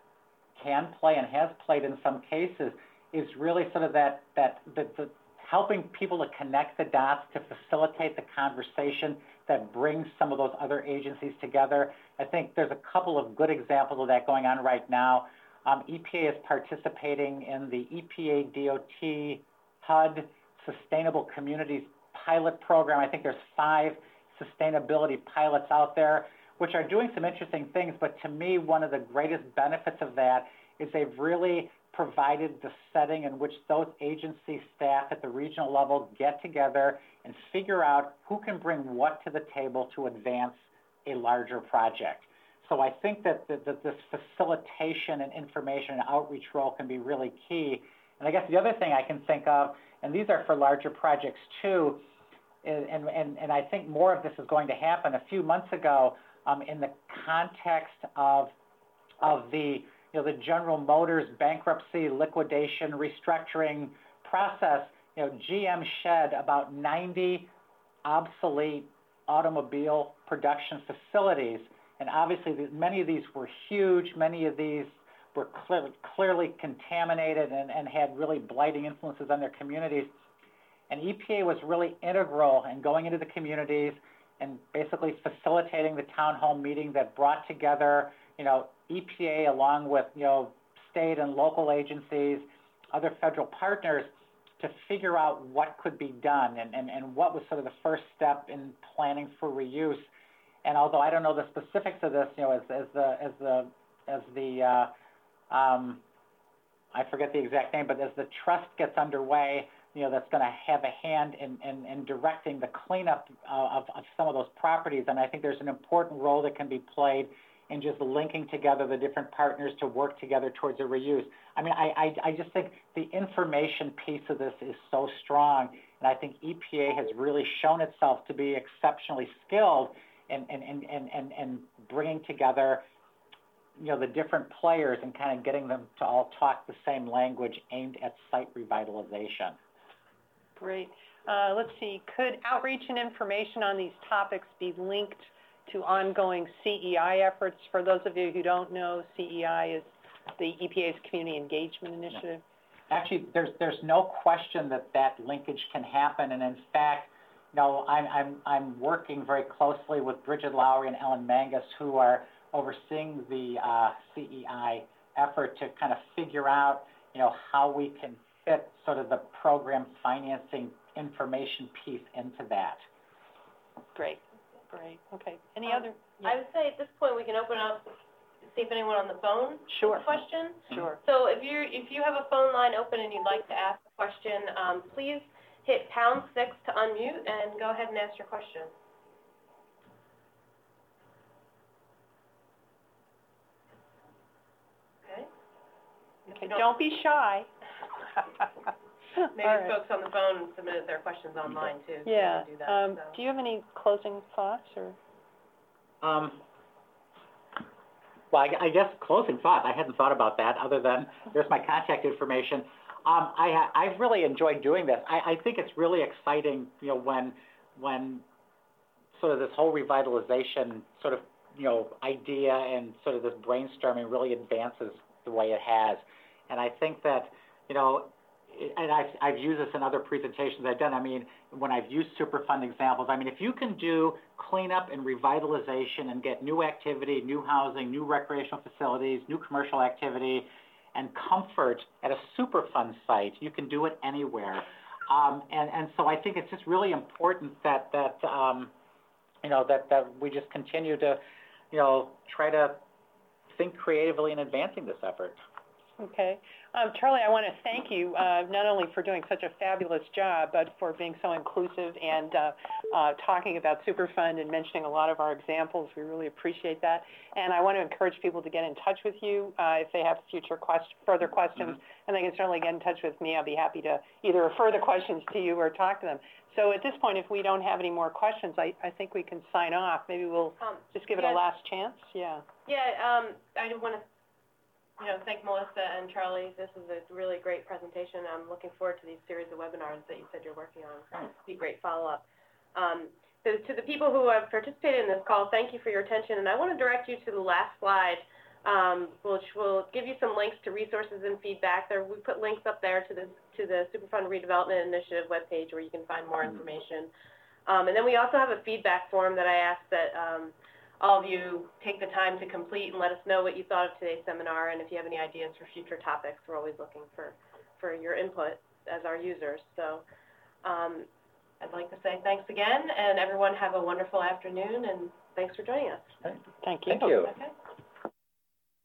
can play and has played in some cases is really sort of that, that, the, the helping people to connect the dots, to facilitate the conversation that brings some of those other agencies together. I think there's a couple of good examples of that going on right now. Um, E P A is participating in the E P A D O T H U D Sustainable Communities pilot program. I think there's five sustainability pilots out there, which are doing some interesting things, but to me, one of the greatest benefits of that is they've really provided the setting in which those agency staff at the regional level get together and figure out who can bring what to the table to advance a larger project. So I think that, that, that this facilitation and information and outreach role can be really key. And I guess the other thing I can think of, and these are for larger projects too, is, and, and, and I think more of this is going to happen. A few months ago, um, in the context of, of the, you know, the General Motors bankruptcy, liquidation, restructuring process, you know, G M shed about ninety obsolete automobile production facilities. And obviously, the, many of these were huge. Many of these were clear, clearly contaminated and, and had really blighting influences on their communities. And E P A was really integral in going into the communities and basically facilitating the town hall meeting that brought together, you know, E P A along with, you know, state and local agencies, other federal partners, to figure out what could be done and, and, and what was sort of the first step in planning for reuse. And although I don't know the specifics of this, you know, as, as the, as the, as the, uh, um, I forget the exact name, but as the trust gets underway, you know, that's going to have a hand in, in, in directing the cleanup uh, of, of some of those properties. And I think there's an important role that can be played in just linking together the different partners to work together towards a reuse. I mean, I, I, I just think the information piece of this is so strong, and I think E P A has really shown itself to be exceptionally skilled in, in, in, in, in, in bringing together, you know, the different players and kind of getting them to all talk the same language aimed at site revitalization. Great. Uh, let's see, could outreach and information on these topics be linked to ongoing C E I efforts? For those of you who don't know, C E I is the E P A's Community Engagement Initiative. Actually, there's there's no question that that linkage can happen, and in fact, you know, I'm I'm I'm working very closely with Bridget Lowry and Ellen Mangus, who are overseeing the uh, C E I effort to kind of figure out, you know, how we can fit sort of the program financing information piece into that. Great, great. Okay. Any Um, other? I would say at this point, we can open up, see if anyone on the phone Sure. has a question. Sure. So if you if you have a phone line open and you'd like to ask a question, um, please hit pound six to unmute and go ahead and ask your question. Don't be shy. Maybe All right. folks on the phone submitted their questions online too. so Yeah. we can do that, Um, so. do you have any closing thoughts, or? Um, well, I, I guess closing thought, I hadn't thought about that, other than there's my contact information. Um, I, I've really enjoyed doing this. I, I think it's really exciting, you know, when, when sort of this whole revitalization sort of, you know, idea and sort of this brainstorming really advances the way it has. And I think that, you know, and I've, I've used this in other presentations I've done. I mean, when I've used Superfund examples, I mean, if you can do cleanup and revitalization and get new activity, new housing, new recreational facilities, new commercial activity, and comfort at a Superfund site, you can do it anywhere. Um, and, and so I think it's just really important that, that um, you know, that, that we just continue to, you know, try to think creatively in advancing this effort. Okay. Um, Charlie, I want to thank you uh, not only for doing such a fabulous job, but for being so inclusive and uh, uh, talking about Superfund and mentioning a lot of our examples. We really appreciate that. And I want to encourage people to get in touch with you uh, if they have future quest further questions. Mm-hmm. And they can certainly get in touch with me. I'll be happy to either refer the questions to you or talk to them. So at this point, if we don't have any more questions, I, I think we can sign off. Maybe we'll um, just give it yeah. a last chance. Yeah. Yeah, um, I want to you know, thank Melissa and Charlie. This is a really great presentation. I'm looking forward to these series of webinars that you said you're working on. It'll be great follow-up. Um, so to the people who have participated in this call, thank you for your attention. And I want to direct you to the last slide, um, which will give you some links to resources and feedback. There, we put links up there to the, to the Superfund Redevelopment Initiative webpage where you can find more information. Um, and then we also have a feedback form that I asked that um, all of you take the time to complete and let us know what you thought of today's seminar, and if you have any ideas for future topics. We're always looking for, for your input as our users. So um, I'd like to say thanks again, and everyone have a wonderful afternoon, and thanks for joining us. Thank you. Thank you. Okay.